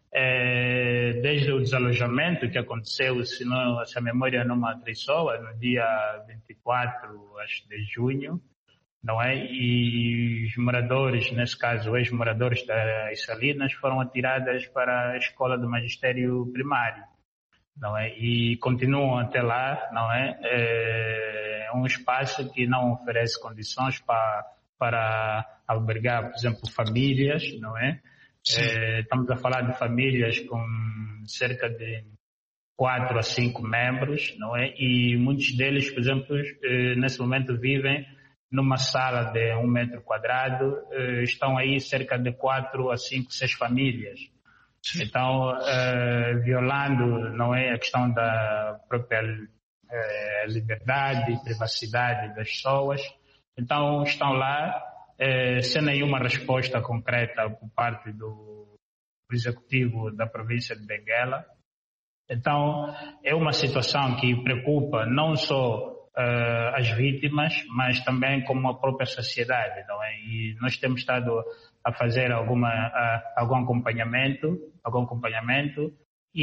eh, desde o desalojamento que aconteceu, se, não, se a memória não me atraiçoa, no dia vinte e quatro acho, de junho, não é? E os moradores, nesse caso, ex-moradores das Salinas, foram atirados para a escola do magistério primário, não é? E continuam até lá, não é? É um espaço que não oferece condições para, para albergar, por exemplo, famílias, não é? É, estamos a falar de famílias com cerca de quatro a cinco membros, não é? E muitos deles, por exemplo, nesse momento vivem numa sala de um metro quadrado, estão aí cerca de quatro a cinco, seis famílias. Então, violando, não é, a questão da própria liberdade e privacidade das pessoas. Então, estão lá sem nenhuma resposta concreta por parte do executivo da província de Benguela. Então, é uma situação que preocupa não só uh, as vítimas, mas também como a própria sociedade, não é? E nós temos estado a fazer alguma, uh, algum acompanhamento, algum acompanhamento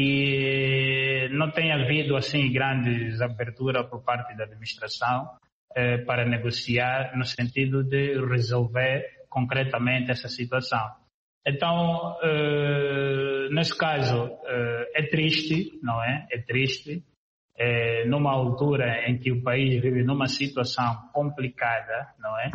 e não tem havido assim grandes aberturas por parte da administração uh, para negociar no sentido de resolver concretamente essa situação. Então, uh, nesse caso, uh, é triste, não é? É triste, é, numa altura em que o país vive numa situação complicada, não é?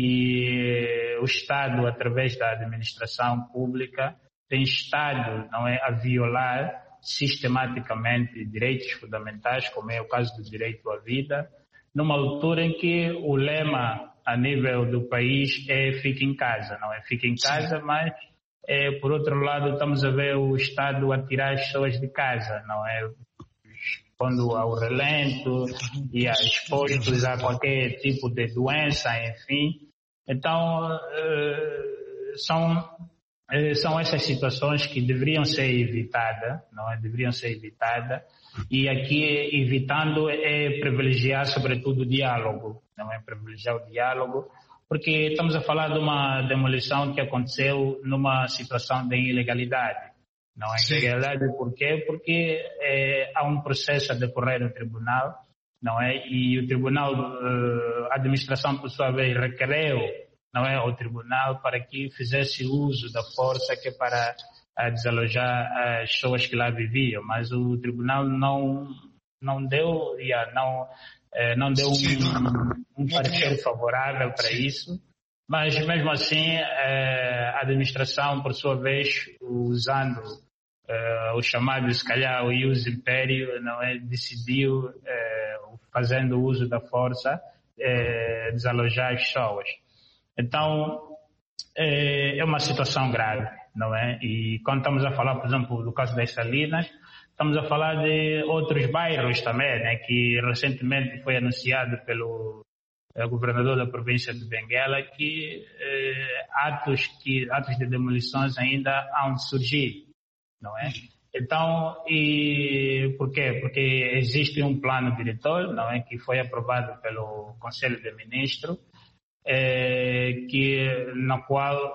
E o Estado, através da administração pública, tem estado, não é, a violar sistematicamente direitos fundamentais, como é o caso do direito à vida, numa altura em que o lema a nível do país é fica em casa, não é? Fica em casa, mas é, por outro lado estamos a ver o Estado a tirar as pessoas de casa, não é? Expondo ao relento e a expostos a qualquer tipo de doença, enfim. Então, uh, são, uh, são essas situações que deveriam ser evitadas, não é? Deveriam ser evitadas. E aqui, evitando, é privilegiar, sobretudo, o diálogo, não é? Privilegiar o diálogo, porque estamos a falar de uma demolição que aconteceu numa situação de ilegalidade. Não é ilegalidade por quê? Porque é, há um processo a decorrer no tribunal, não é? E o tribunal, a administração, por sua vez, requereu, não é, ao tribunal para que fizesse uso da força que é para a desalojar as pessoas que lá viviam, mas o tribunal não não deu, yeah, não eh, não deu um, um parecer favorável para isso, mas mesmo assim eh, a administração, por sua vez, usando eh, o chamado, se calhar, o ius império, não é, decidiu, eh, fazendo uso da força, eh, desalojar as pessoas. Então é, é uma situação grave, não é? E quando estamos a falar, por exemplo, do caso das Salinas, estamos a falar de outros bairros também, né? Que recentemente foi anunciado pelo é, governador da província de Benguela que é, atos, que atos de demolições ainda hão de surgir, não é? Então, e por quê? Porque existe um plano diretor, não é? Que foi aprovado pelo Conselho de Ministros, é, que, na qual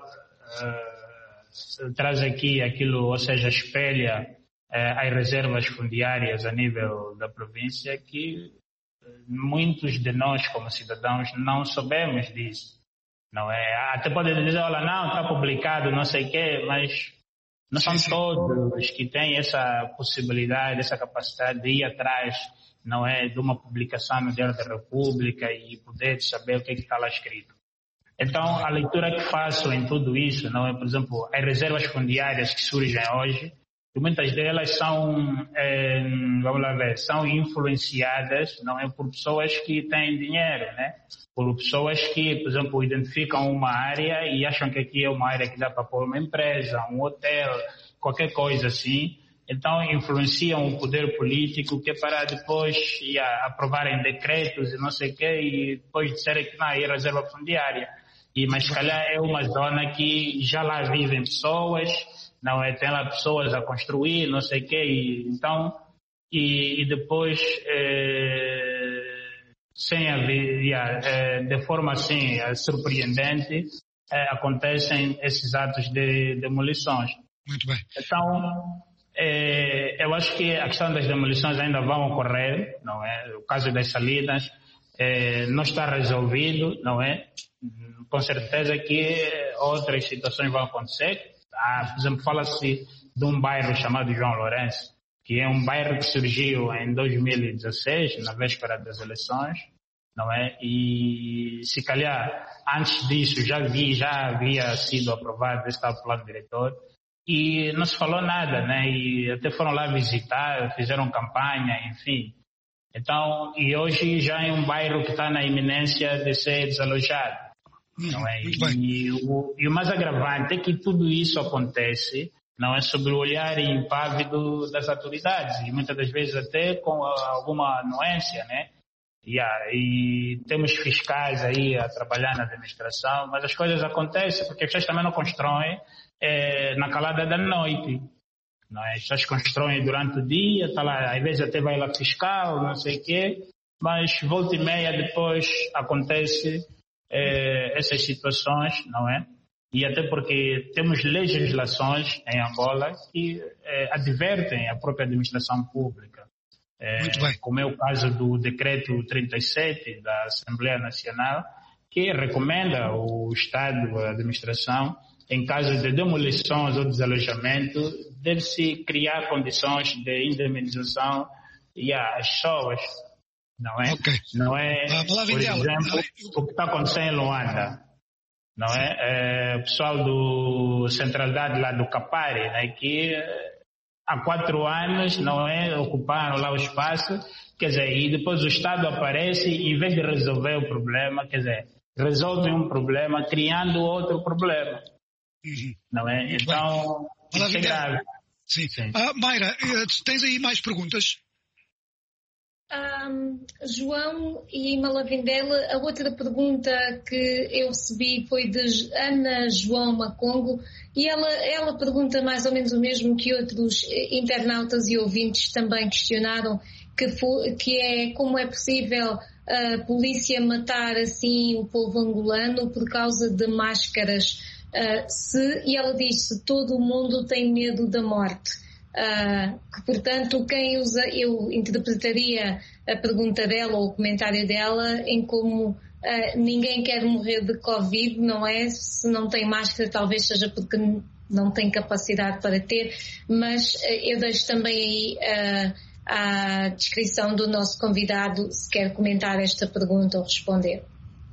é, traz aqui aquilo, ou seja, espelha é, as reservas fundiárias a nível da província, que muitos de nós como cidadãos não soubemos disso, não é? Até podem dizer, olha, não, está publicado, não sei o quê, mas não são todos que têm essa possibilidade, essa capacidade de ir atrás, não é, de uma publicação no Diário da República e poder saber o que, é que está lá escrito. Então, a leitura que faço em tudo isso, não é, por exemplo, as reservas fundiárias que surgem hoje, e muitas delas são, é, vamos lá ver, são influenciadas, não é, por pessoas que têm dinheiro, né? Por pessoas que, por exemplo, identificam uma área e acham que aqui é uma área que dá para pôr uma empresa, um hotel, qualquer coisa assim, Então influenciam o poder político que é para depois yeah, aprovarem decretos e não sei o quê e depois disserem que não, é reserva fundiária. E, mas se calhar é uma zona que já lá vivem pessoas, não é? Tem lá pessoas a construir, não sei o quê, e, então, e, e depois, eh, sem haver, yeah, eh, de forma assim eh, surpreendente, eh, acontecem esses atos de demolições. Muito bem. Então, eh, eu acho que a questão das demolições ainda vão ocorrer, não é? O caso das salinas eh, não está resolvido, não é? Com certeza que outras situações vão acontecer. Ah, por exemplo, fala-se de um bairro chamado João Lourenço, que é um bairro que surgiu em dois mil e dezesseis, na véspera das eleições, não é? E se calhar antes disso já, vi, já havia sido aprovado esse tal plano diretor e não se falou nada, né? E até foram lá visitar, fizeram campanha, enfim. Então, e hoje já é um bairro que está na iminência de ser desalojado. Não é? E, o, e o mais agravante é que tudo isso acontece, não é, sob o olhar impávido das autoridades e muitas das vezes até com alguma anuência, né? Yeah, e temos fiscais aí a trabalhar na administração, mas as coisas acontecem porque as pessoas também não constroem é, na calada da noite. Não é? As pessoas constroem durante o dia, tá lá, às vezes até vai lá fiscal, não sei o quê, mas volta e meia depois acontece Eh, essas situações, não é? E até porque temos legislações em Angola que eh, advertem a própria administração pública. Eh, Muito bem. Como é o caso do decreto trinta e sete da Assembleia Nacional, que recomenda ao Estado, a administração, em caso de demolições ou desalojamento, deve-se criar condições de indemnização e às pessoas. Não é? Okay. Não é, ah, por exemplo, o que está acontecendo em Luanda. Não é? É o pessoal do Centralidade lá do Capari, né, que há quatro anos, não é, ocuparam lá o espaço, quer dizer, e depois o Estado aparece e em vez de resolver o problema, quer dizer, resolve um problema criando outro problema. Uhum. Não é? Muito então, isso é grave. Sim. Sim. Ah, Mayra, tens aí mais perguntas? Um, João e Malavindela, a outra pergunta que eu recebi foi de Ana João Macongo e ela, ela pergunta mais ou menos o mesmo que outros internautas e ouvintes também questionaram, que, foi, que é como é possível a polícia matar assim o povo angolano por causa de máscaras, uh, se, e ela diz se todo o mundo tem medo da morte. Uh, que, portanto, quem usa, eu interpretaria a pergunta dela ou o comentário dela em como uh, ninguém quer morrer de Covid, não é? Se não tem máscara, talvez seja porque não tem capacidade para ter, mas uh, eu deixo também aí uh, a descrição do nosso convidado, se quer comentar esta pergunta ou responder.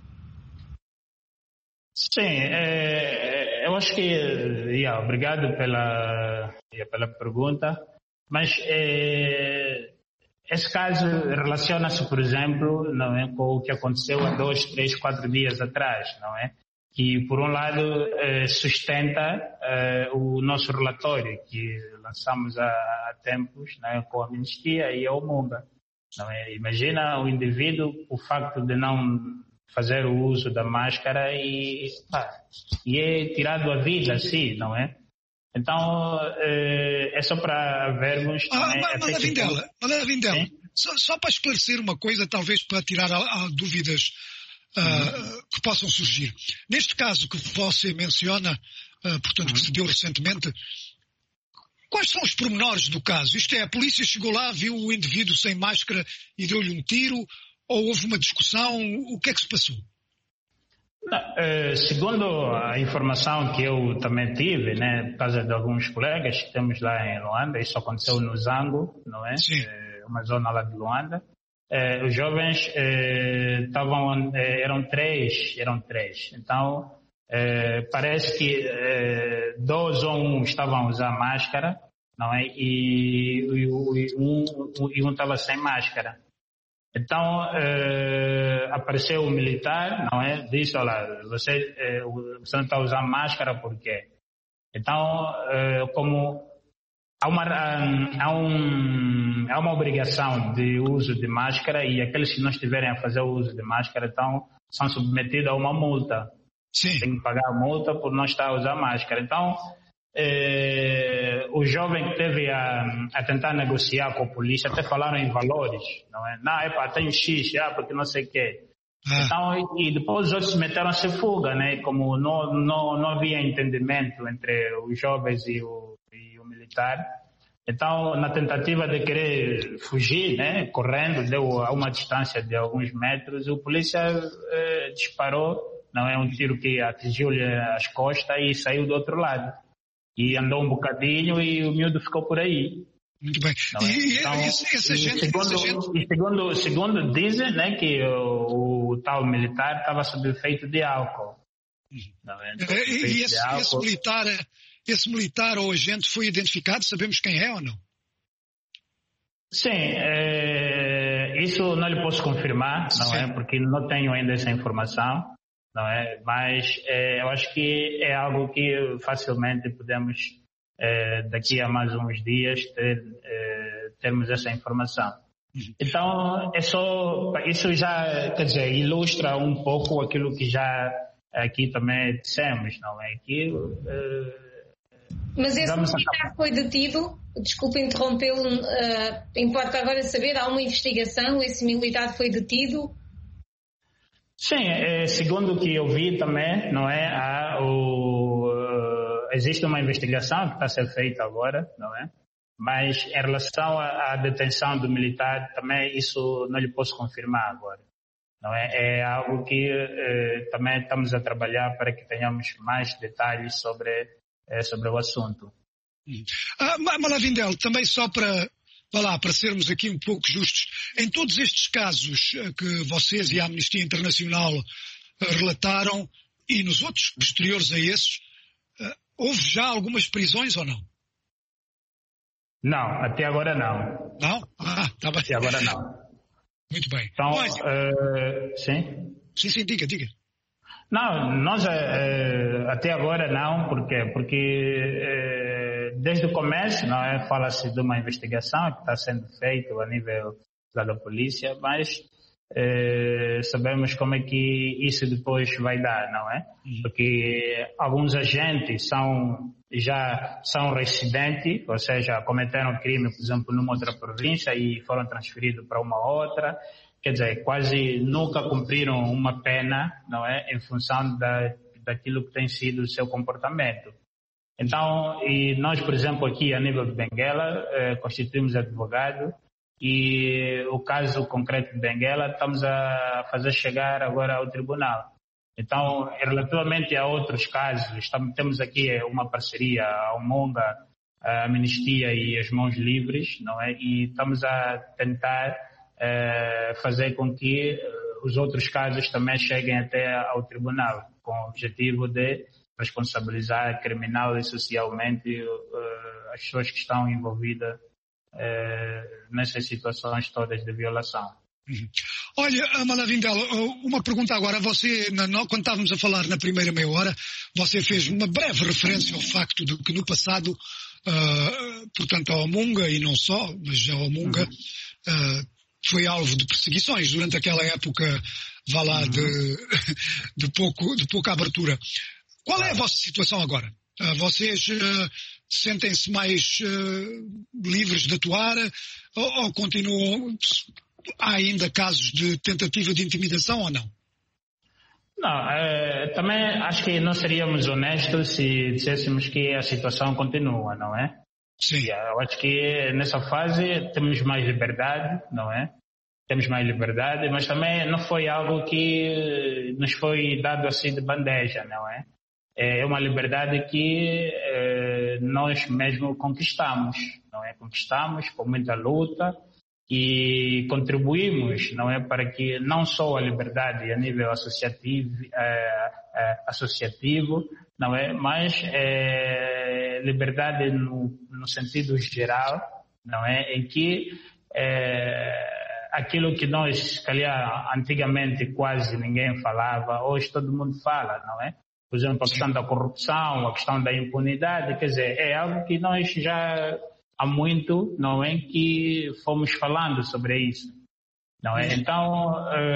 Sim, é, eu acho que, yeah, obrigado pela, yeah, pela pergunta, mas é, esse caso relaciona-se, por exemplo, não é, com o que aconteceu há dois, três, quatro dias atrás, não é? Que, por um lado, é, sustenta é, o nosso relatório que lançamos há, há tempos, não é, com a Amnistia e a Omumba, não é? Imagina o indivíduo, o facto de não fazer o uso da máscara e, pá, e é tirado a vida, assim, não é? Então, é, é só para vermos... Ah, é, Malavindela, Malavindela, só, só para esclarecer uma coisa, talvez para tirar a, a dúvidas uh, uhum. que possam surgir. Neste caso que você menciona, uh, portanto, uhum. que se deu recentemente, quais são os pormenores do caso? Isto é, a polícia chegou lá, viu o indivíduo sem máscara e deu-lhe um tiro, ou houve uma discussão? O que é que se passou? Não, eh, segundo a informação que eu também tive, né, por causa de alguns colegas que temos lá em Luanda, isso aconteceu no Zango, não é? Eh, uma zona lá de Luanda. Eh, os jovens estavam, eh, eh, eram três, eram três. Então, eh, parece que eh, dois ou um estavam a usar máscara, não é? E, e, e um e um estava sem máscara. Então, eh, apareceu o militar, não é? Disse, olha, você, eh, você não está usando máscara por quê? Então, eh, como há uma, há, um, há uma obrigação de uso de máscara e aqueles que não estiverem a fazer o uso de máscara então, são submetidos a uma multa. Sim. Tem que pagar a multa por não estar a usar máscara. Então, eh, o jovem que teve a, a tentar negociar com a polícia, até falaram em valores, não é? Não, é pá, tenho X, ah, porque não sei o quê. Ah. Então, e, e depois os outros meteram-se fuga, né? Como não, não, não havia entendimento entre os jovens e o, e o militar. Então, na tentativa de querer fugir, né? Correndo, deu a uma distância de alguns metros, o polícia eh, disparou, não é? Um tiro que atingiu-lhe as costas e saiu do outro lado. E andou um bocadinho e o miúdo ficou por aí. Muito bem. É? E, então, essa, essa gente, segundo, essa gente... segundo, segundo dizem, né, que o, o tal militar estava sob efeito de álcool. Não é? Então, e e esse, álcool. esse militar, esse militar ou agente foi identificado? Sabemos quem é ou não? Sim, é, isso não lhe posso confirmar, não Sim. é? Porque não tenho ainda essa informação. Não é? Mas é, eu acho que é algo que facilmente podemos, é, daqui a mais uns dias, ter, é, termos essa informação. Então, é só, isso já, quer dizer, ilustra um pouco aquilo que já aqui também dissemos, não é? Que, é, Mas esse militar foi detido, desculpe interrompê-lo, uh, importa agora saber, há uma investigação, esse militar foi detido? Sim, é, segundo o que eu vi também, não é? Há o, uh, existe uma investigação que está a ser feita agora, não é? Mas em relação à, à detenção do militar, também isso não lhe posso confirmar agora, não é? É algo que uh, também estamos a trabalhar para que tenhamos mais detalhes sobre, uh, sobre o assunto. Ah, Malavindel, também só para... Vá lá, para sermos aqui um pouco justos, em todos estes casos que vocês e a Amnistia Internacional relataram, e nos outros posteriores a esses, houve já algumas prisões ou não? Não, até agora não. Não? Ah, está bem. Até agora não. Muito bem. Então, Mas... uh, sim? Sim, sim, diga, diga. Não, nós uh, até agora não, porque, porque uh, desde o começo, não é, fala-se de uma investigação que está sendo feita a nível da polícia, mas uh, sabemos como é que isso depois vai dar, não é? Porque alguns agentes são, já são residentes, ou seja, cometeram crime, por exemplo, numa outra província e foram transferidos para uma outra. Quer dizer, quase nunca cumpriram uma pena, não é, em função da, daquilo que tem sido o seu comportamento. Então, e nós, por exemplo, aqui a nível de Benguela, eh, constituímos advogado e o caso concreto de Benguela estamos a fazer chegar agora ao tribunal. Então, relativamente a outros casos, estamos, temos aqui uma parceria, a Umonga, a Amnistia e as Mãos Livres, não é, e estamos a tentar Uh, fazer com que uh, os outros casos também cheguem até ao tribunal, com o objetivo de responsabilizar criminal e socialmente uh, as pessoas que estão envolvidas uh, nessas situações todas de violação. Uhum. Olha, Malavindel, uma pergunta agora. Você, quando estávamos a falar na primeira meia hora, você fez uma breve referência ao facto de que no passado, uh, portanto, a Umonga, e não só, mas a Umonga, uhum. uh, foi alvo de perseguições durante aquela época, vá lá, de, de, pouco, de pouca abertura. Qual é a vossa situação agora? Vocês uh, sentem-se mais uh, livres de atuar ou, ou continuam, há ainda casos de tentativa de intimidação ou não? Não, é, também acho que não seríamos honestos se disséssemos que a situação continua, não é? Sim. Eu acho que nessa fase temos mais liberdade, não é? Temos mais liberdade, mas também não foi algo que nos foi dado assim de bandeja, não é? É uma liberdade que eh, nós mesmo conquistamos, não é? Conquistamos com muita luta e contribuímos, não é? Para que não só a liberdade a nível associativo, eh, eh, associativo não é? Mas eh, liberdade no, no sentido geral, não é? Em que eh, aquilo que nós, calhar, antigamente quase ninguém falava, hoje todo mundo fala, não é? Por exemplo, a questão da corrupção, a questão da impunidade, quer dizer, é algo que nós já, há muito, não é, que fomos falando sobre isso, não é? Então,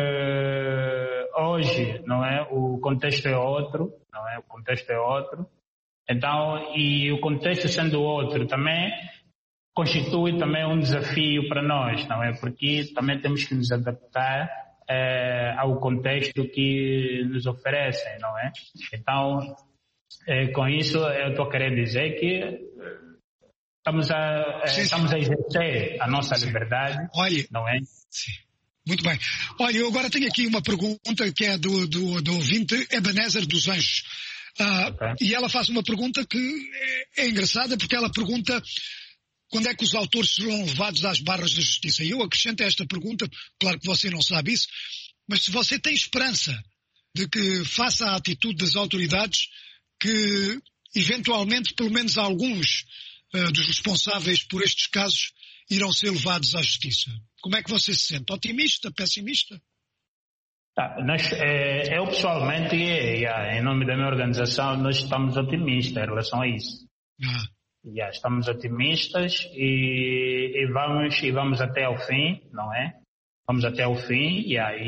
uh, hoje, não é, o contexto é outro, não é? O contexto é outro. Então, e o contexto sendo outro também constitui também um desafio para nós, não é? Porque também temos que nos adaptar eh, ao contexto que nos oferecem, não é? Então, eh, com isso eu estou querendo dizer que eh, estamos a, eh, estamos a exercer a nossa sim. liberdade, Olha, não é? Sim. Muito bem. Olha, eu agora tenho aqui uma pergunta que é do, do, do ouvinte Ebenezer dos Anjos. Uh, okay. E ela faz uma pergunta que é, é engraçada, porque ela pergunta quando é que os autores serão levados às barras da justiça. E eu acrescento a esta pergunta, claro que você não sabe isso, mas se você tem esperança de que, face à atitude das autoridades, que eventualmente pelo menos alguns uh, dos responsáveis por estes casos irão ser levados à justiça. Como é que você se sente? Otimista? Pessimista? Tá, nós, é, eu pessoalmente, é, em nome da minha organização, nós estamos otimistas em relação a isso. Ah. Yeah, estamos otimistas e, e, vamos, e vamos até ao fim, não é? Vamos até ao fim yeah,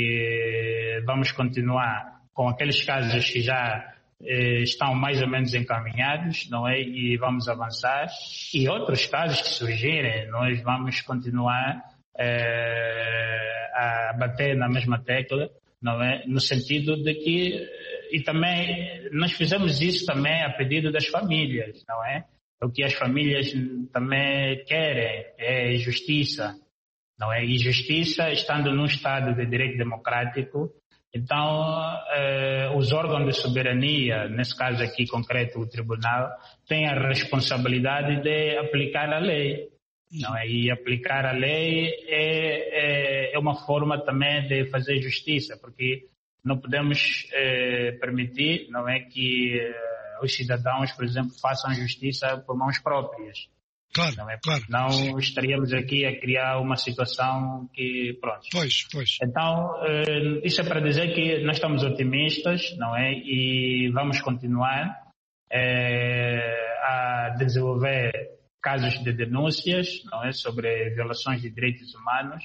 e vamos continuar com aqueles casos que já eh, estão mais ou menos encaminhados, não é? E vamos avançar. E outros casos que surgirem, nós vamos continuar eh, a bater na mesma tecla, não é? No sentido de que, e também, nós fizemos isso também a pedido das famílias, não é? O que as famílias também querem é justiça, não é? E justiça, estando num Estado de direito democrático, então eh, os órgãos de soberania, nesse caso aqui concreto o tribunal, têm a responsabilidade de aplicar a lei, não é? E aplicar a lei é, é, é uma forma também de fazer justiça, porque não podemos eh, permitir, não é, que os cidadãos, por exemplo, façam justiça por mãos próprias. Claro, não é? claro. Não sim. estaríamos aqui a criar uma situação que, pronto. Pois, pois. Então, isso é para dizer que nós estamos otimistas, não é? E vamos continuar é, a desenvolver casos de denúncias, não é? Sobre violações de direitos humanos.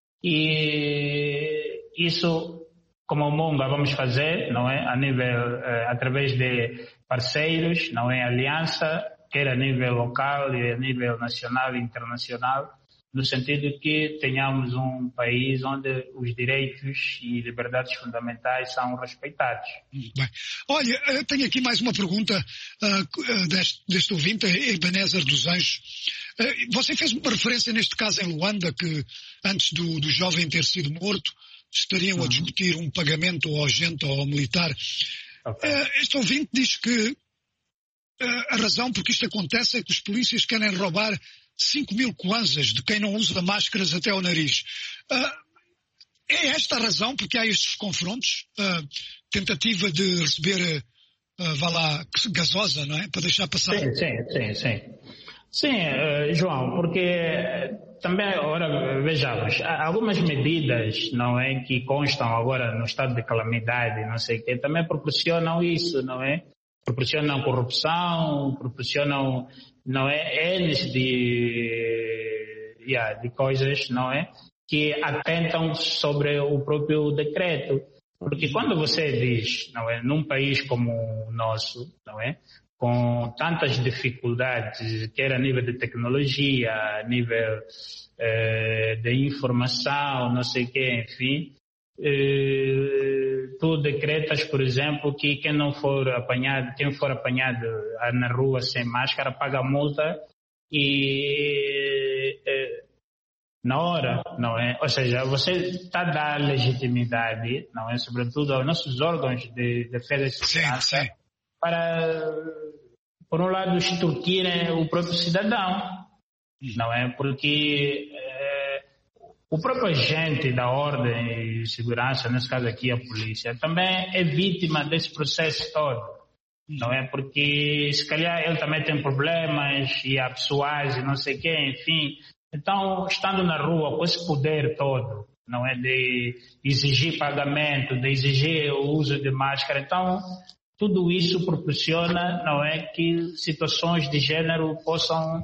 E isso, como o Munga, vamos fazer, não é? A nível, é, através de parceiros, não é? Aliança, quer a nível local e a nível nacional e internacional, no sentido que tenhamos um país onde os direitos e liberdades fundamentais são respeitados. Bem. Olha, eu tenho aqui mais uma pergunta uh, deste, deste ouvinte, Ebenezer dos Anjos. Uh, você fez uma referência neste caso em Luanda, que antes do, do jovem ter sido morto, estariam uhum. a discutir um pagamento ao agente ou ao militar. Okay. Uh, este ouvinte diz que uh, a razão por que isto acontece é que os polícias querem roubar cinco mil kwanzas de quem não usa máscaras até ao nariz. Uh, é esta a razão porque há estes confrontos? Uh, tentativa de receber, uh, vá lá, gasosa, não é? Para deixar passar. Sim, sim, sim. Sim, sim uh, João, porque também, agora, vejamos, há algumas medidas, não é, que constam agora no estado de calamidade, não sei o quê, também proporcionam isso, não é? Proporcionam corrupção, proporcionam, não é, N de, yeah, de coisas, não é, que atentam sobre o próprio decreto. Porque quando você diz, não é, num país como o nosso, não é, com tantas dificuldades, quer a nível de tecnologia, a nível eh, de informação, não sei o quê, enfim, eh, tu decretas, por exemplo, que quem não for apanhado, quem for apanhado na rua sem máscara paga multa e eh, na hora, não é? Ou seja, você está a dar legitimidade, não é? Sobretudo aos nossos órgãos de defesa e segurança, sim, sim. para, por um lado, extorquirem o próprio cidadão, não é? Porque é, o próprio agente da ordem e segurança, nesse caso aqui a polícia, também é vítima desse processo todo, não é? Porque se calhar ele também tem problemas e há pessoas e não sei o quê, enfim. Então, estando na rua com esse poder todo, não é? De exigir pagamento, de exigir o uso de máscara, então tudo isso proporciona, não é, que situações de género possam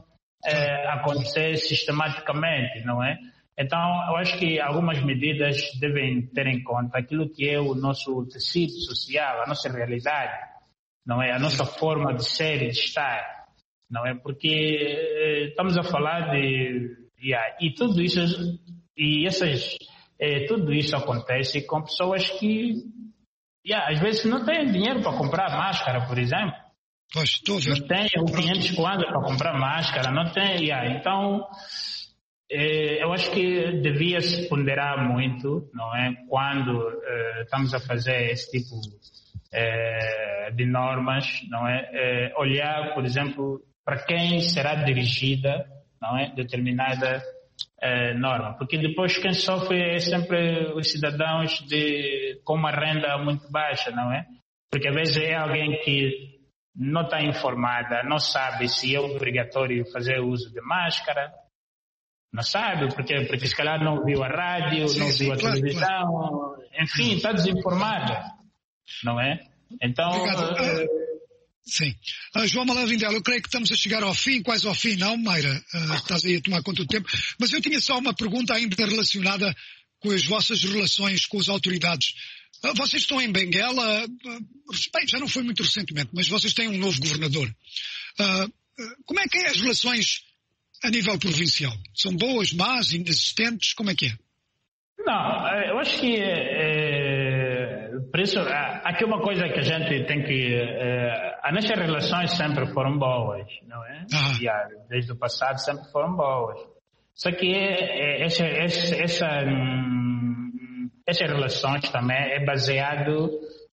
é, acontecer sistematicamente, não é? Então, eu acho que algumas medidas devem ter em conta aquilo que é o nosso tecido social, a nossa realidade, não é? A nossa forma de ser e de estar, não é? Porque eh, estamos a falar de... Yeah, e tudo isso, e essas, eh, tudo isso acontece com pessoas que, yeah, às vezes, não têm dinheiro para comprar máscara, por exemplo. Pois, estou a ver. Não tem o quinhentos kwanza para comprar máscara, não tem, yeah, então... Eu acho que devia-se ponderar muito, não é? Quando uh, estamos a fazer esse tipo uh, de normas, não é? Uh, olhar, por exemplo, para quem será dirigida, não é? Determinada uh, norma. Porque depois quem sofre é sempre os cidadãos de, com uma renda muito baixa, não é? Porque às vezes é alguém que não está informada, não sabe se é obrigatório fazer uso de máscara. Não sabe, porque, porque se calhar não viu a rádio, sim, não viu sim, a claro, televisão, claro. Enfim, está desinformada, não é? Então... Uh, sim. Uh, João Malavindela, eu creio que estamos a chegar ao fim, quase ao fim, não, Mayra? Uh, estás aí a tomar conta do tempo. Mas eu tinha só uma pergunta ainda relacionada com as vossas relações com as autoridades. Uh, vocês estão em Benguela, uh, bem, já não foi muito recentemente, mas vocês têm um novo governador. Uh, uh, como é que é as relações a nível provincial? São boas, más, inexistentes? Como é que é? Não, eu acho que é, por isso há aqui uma coisa que a gente tem que é, as nossas relações sempre foram boas, não é? Ah. E, desde o passado sempre foram boas. Só que é, é, essa, essa, essa, essas relações também é baseado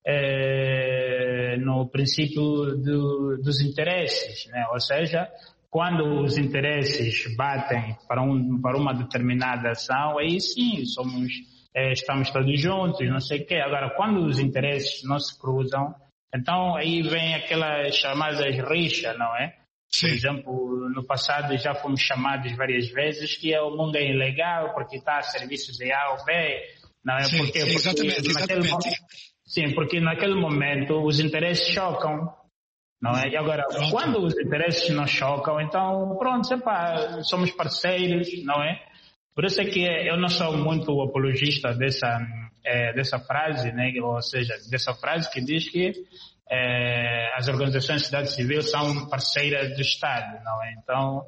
é, no princípio do, dos interesses, né? Ou seja, quando os interesses batem para, um, para uma determinada ação, aí sim, somos, é, estamos todos juntos, não sei o quê. Agora, quando os interesses não se cruzam, então aí vem aquelas chamadas rixas, não é? Sim. Por exemplo, no passado já fomos chamados várias vezes que o mundo é ilegal porque está a serviços de A ou B, não é? Sim, porque, sim, exatamente, porque exatamente. Momento, sim, porque naquele momento os interesses chocam. Não é? E agora, pronto. Quando os interesses não chocam, então, pronto, epa, somos parceiros, não é? Por isso é que eu não sou muito apologista dessa, é, dessa frase, né? Ou seja, dessa frase que diz que é, as organizações de sociedade civil são parceiras do Estado, não é? Então,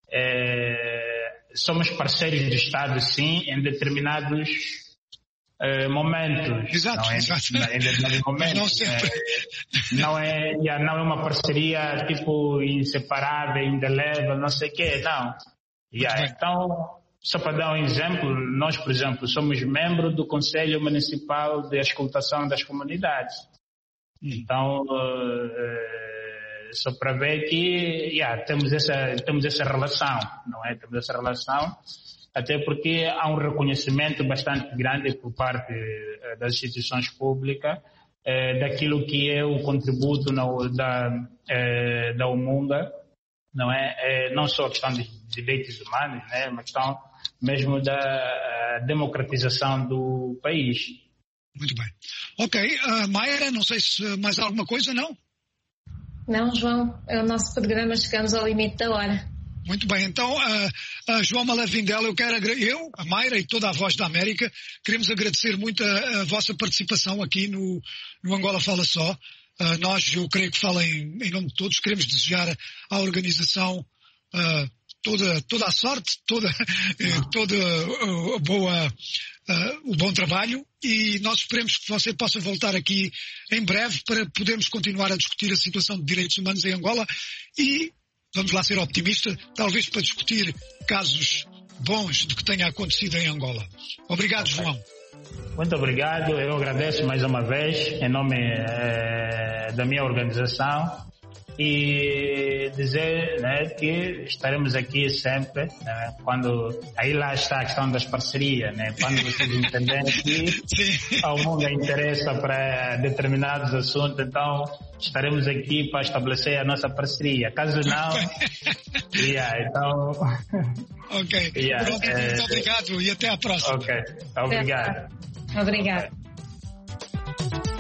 é, somos parceiros do Estado, sim, em determinados Uh, momentos. Exato, não é? exato. Em momentos, não, sempre. É, não, é, não é uma parceria tipo inseparável, indelével, não sei o quê, não. Yeah, então, só para dar um exemplo, nós, por exemplo, somos membros do Conselho Municipal de Escutação das Comunidades. Então, uh, uh, só para ver que yeah, temos, essa, temos essa relação, não é? Temos essa relação. Até porque há um reconhecimento bastante grande por parte eh, das instituições públicas eh, daquilo que é o contributo na, da, eh, da Umunga, não é? Eh, não só a questão de direitos humanos, né? Mas questão mesmo da democratização do país. Muito bem. Ok, uh, Mayra, não sei se mais alguma coisa, não? Não, João, é o nosso programa, chegamos ao limite da hora. Muito bem, então, uh, uh, João Malavindela, eu quero eu, a Mayra e toda a Voz da América, queremos agradecer muito a, a vossa participação aqui no, no Angola Fala Só. Uh, nós, eu creio que falo em, em nome de todos, queremos desejar à organização uh, toda, toda a sorte, toda, toda uh, boa, uh, o bom trabalho, e nós esperemos que você possa voltar aqui em breve para podermos continuar a discutir a situação de direitos humanos em Angola e vamos lá ser otimistas, talvez para discutir casos bons de que tenha acontecido em Angola. Obrigado, okay. João. Muito obrigado. Eu agradeço mais uma vez em nome eh, da minha organização e dizer, né, que estaremos aqui sempre, né, quando aí lá está a questão das parcerias, né, quando vocês entenderem que ao mundo interessa para determinados assuntos, então estaremos aqui para estabelecer a nossa parceria. Caso não, yeah, então ok, yeah, Pronto, é, muito obrigado e até a próxima. Ok, obrigado. Obrigado.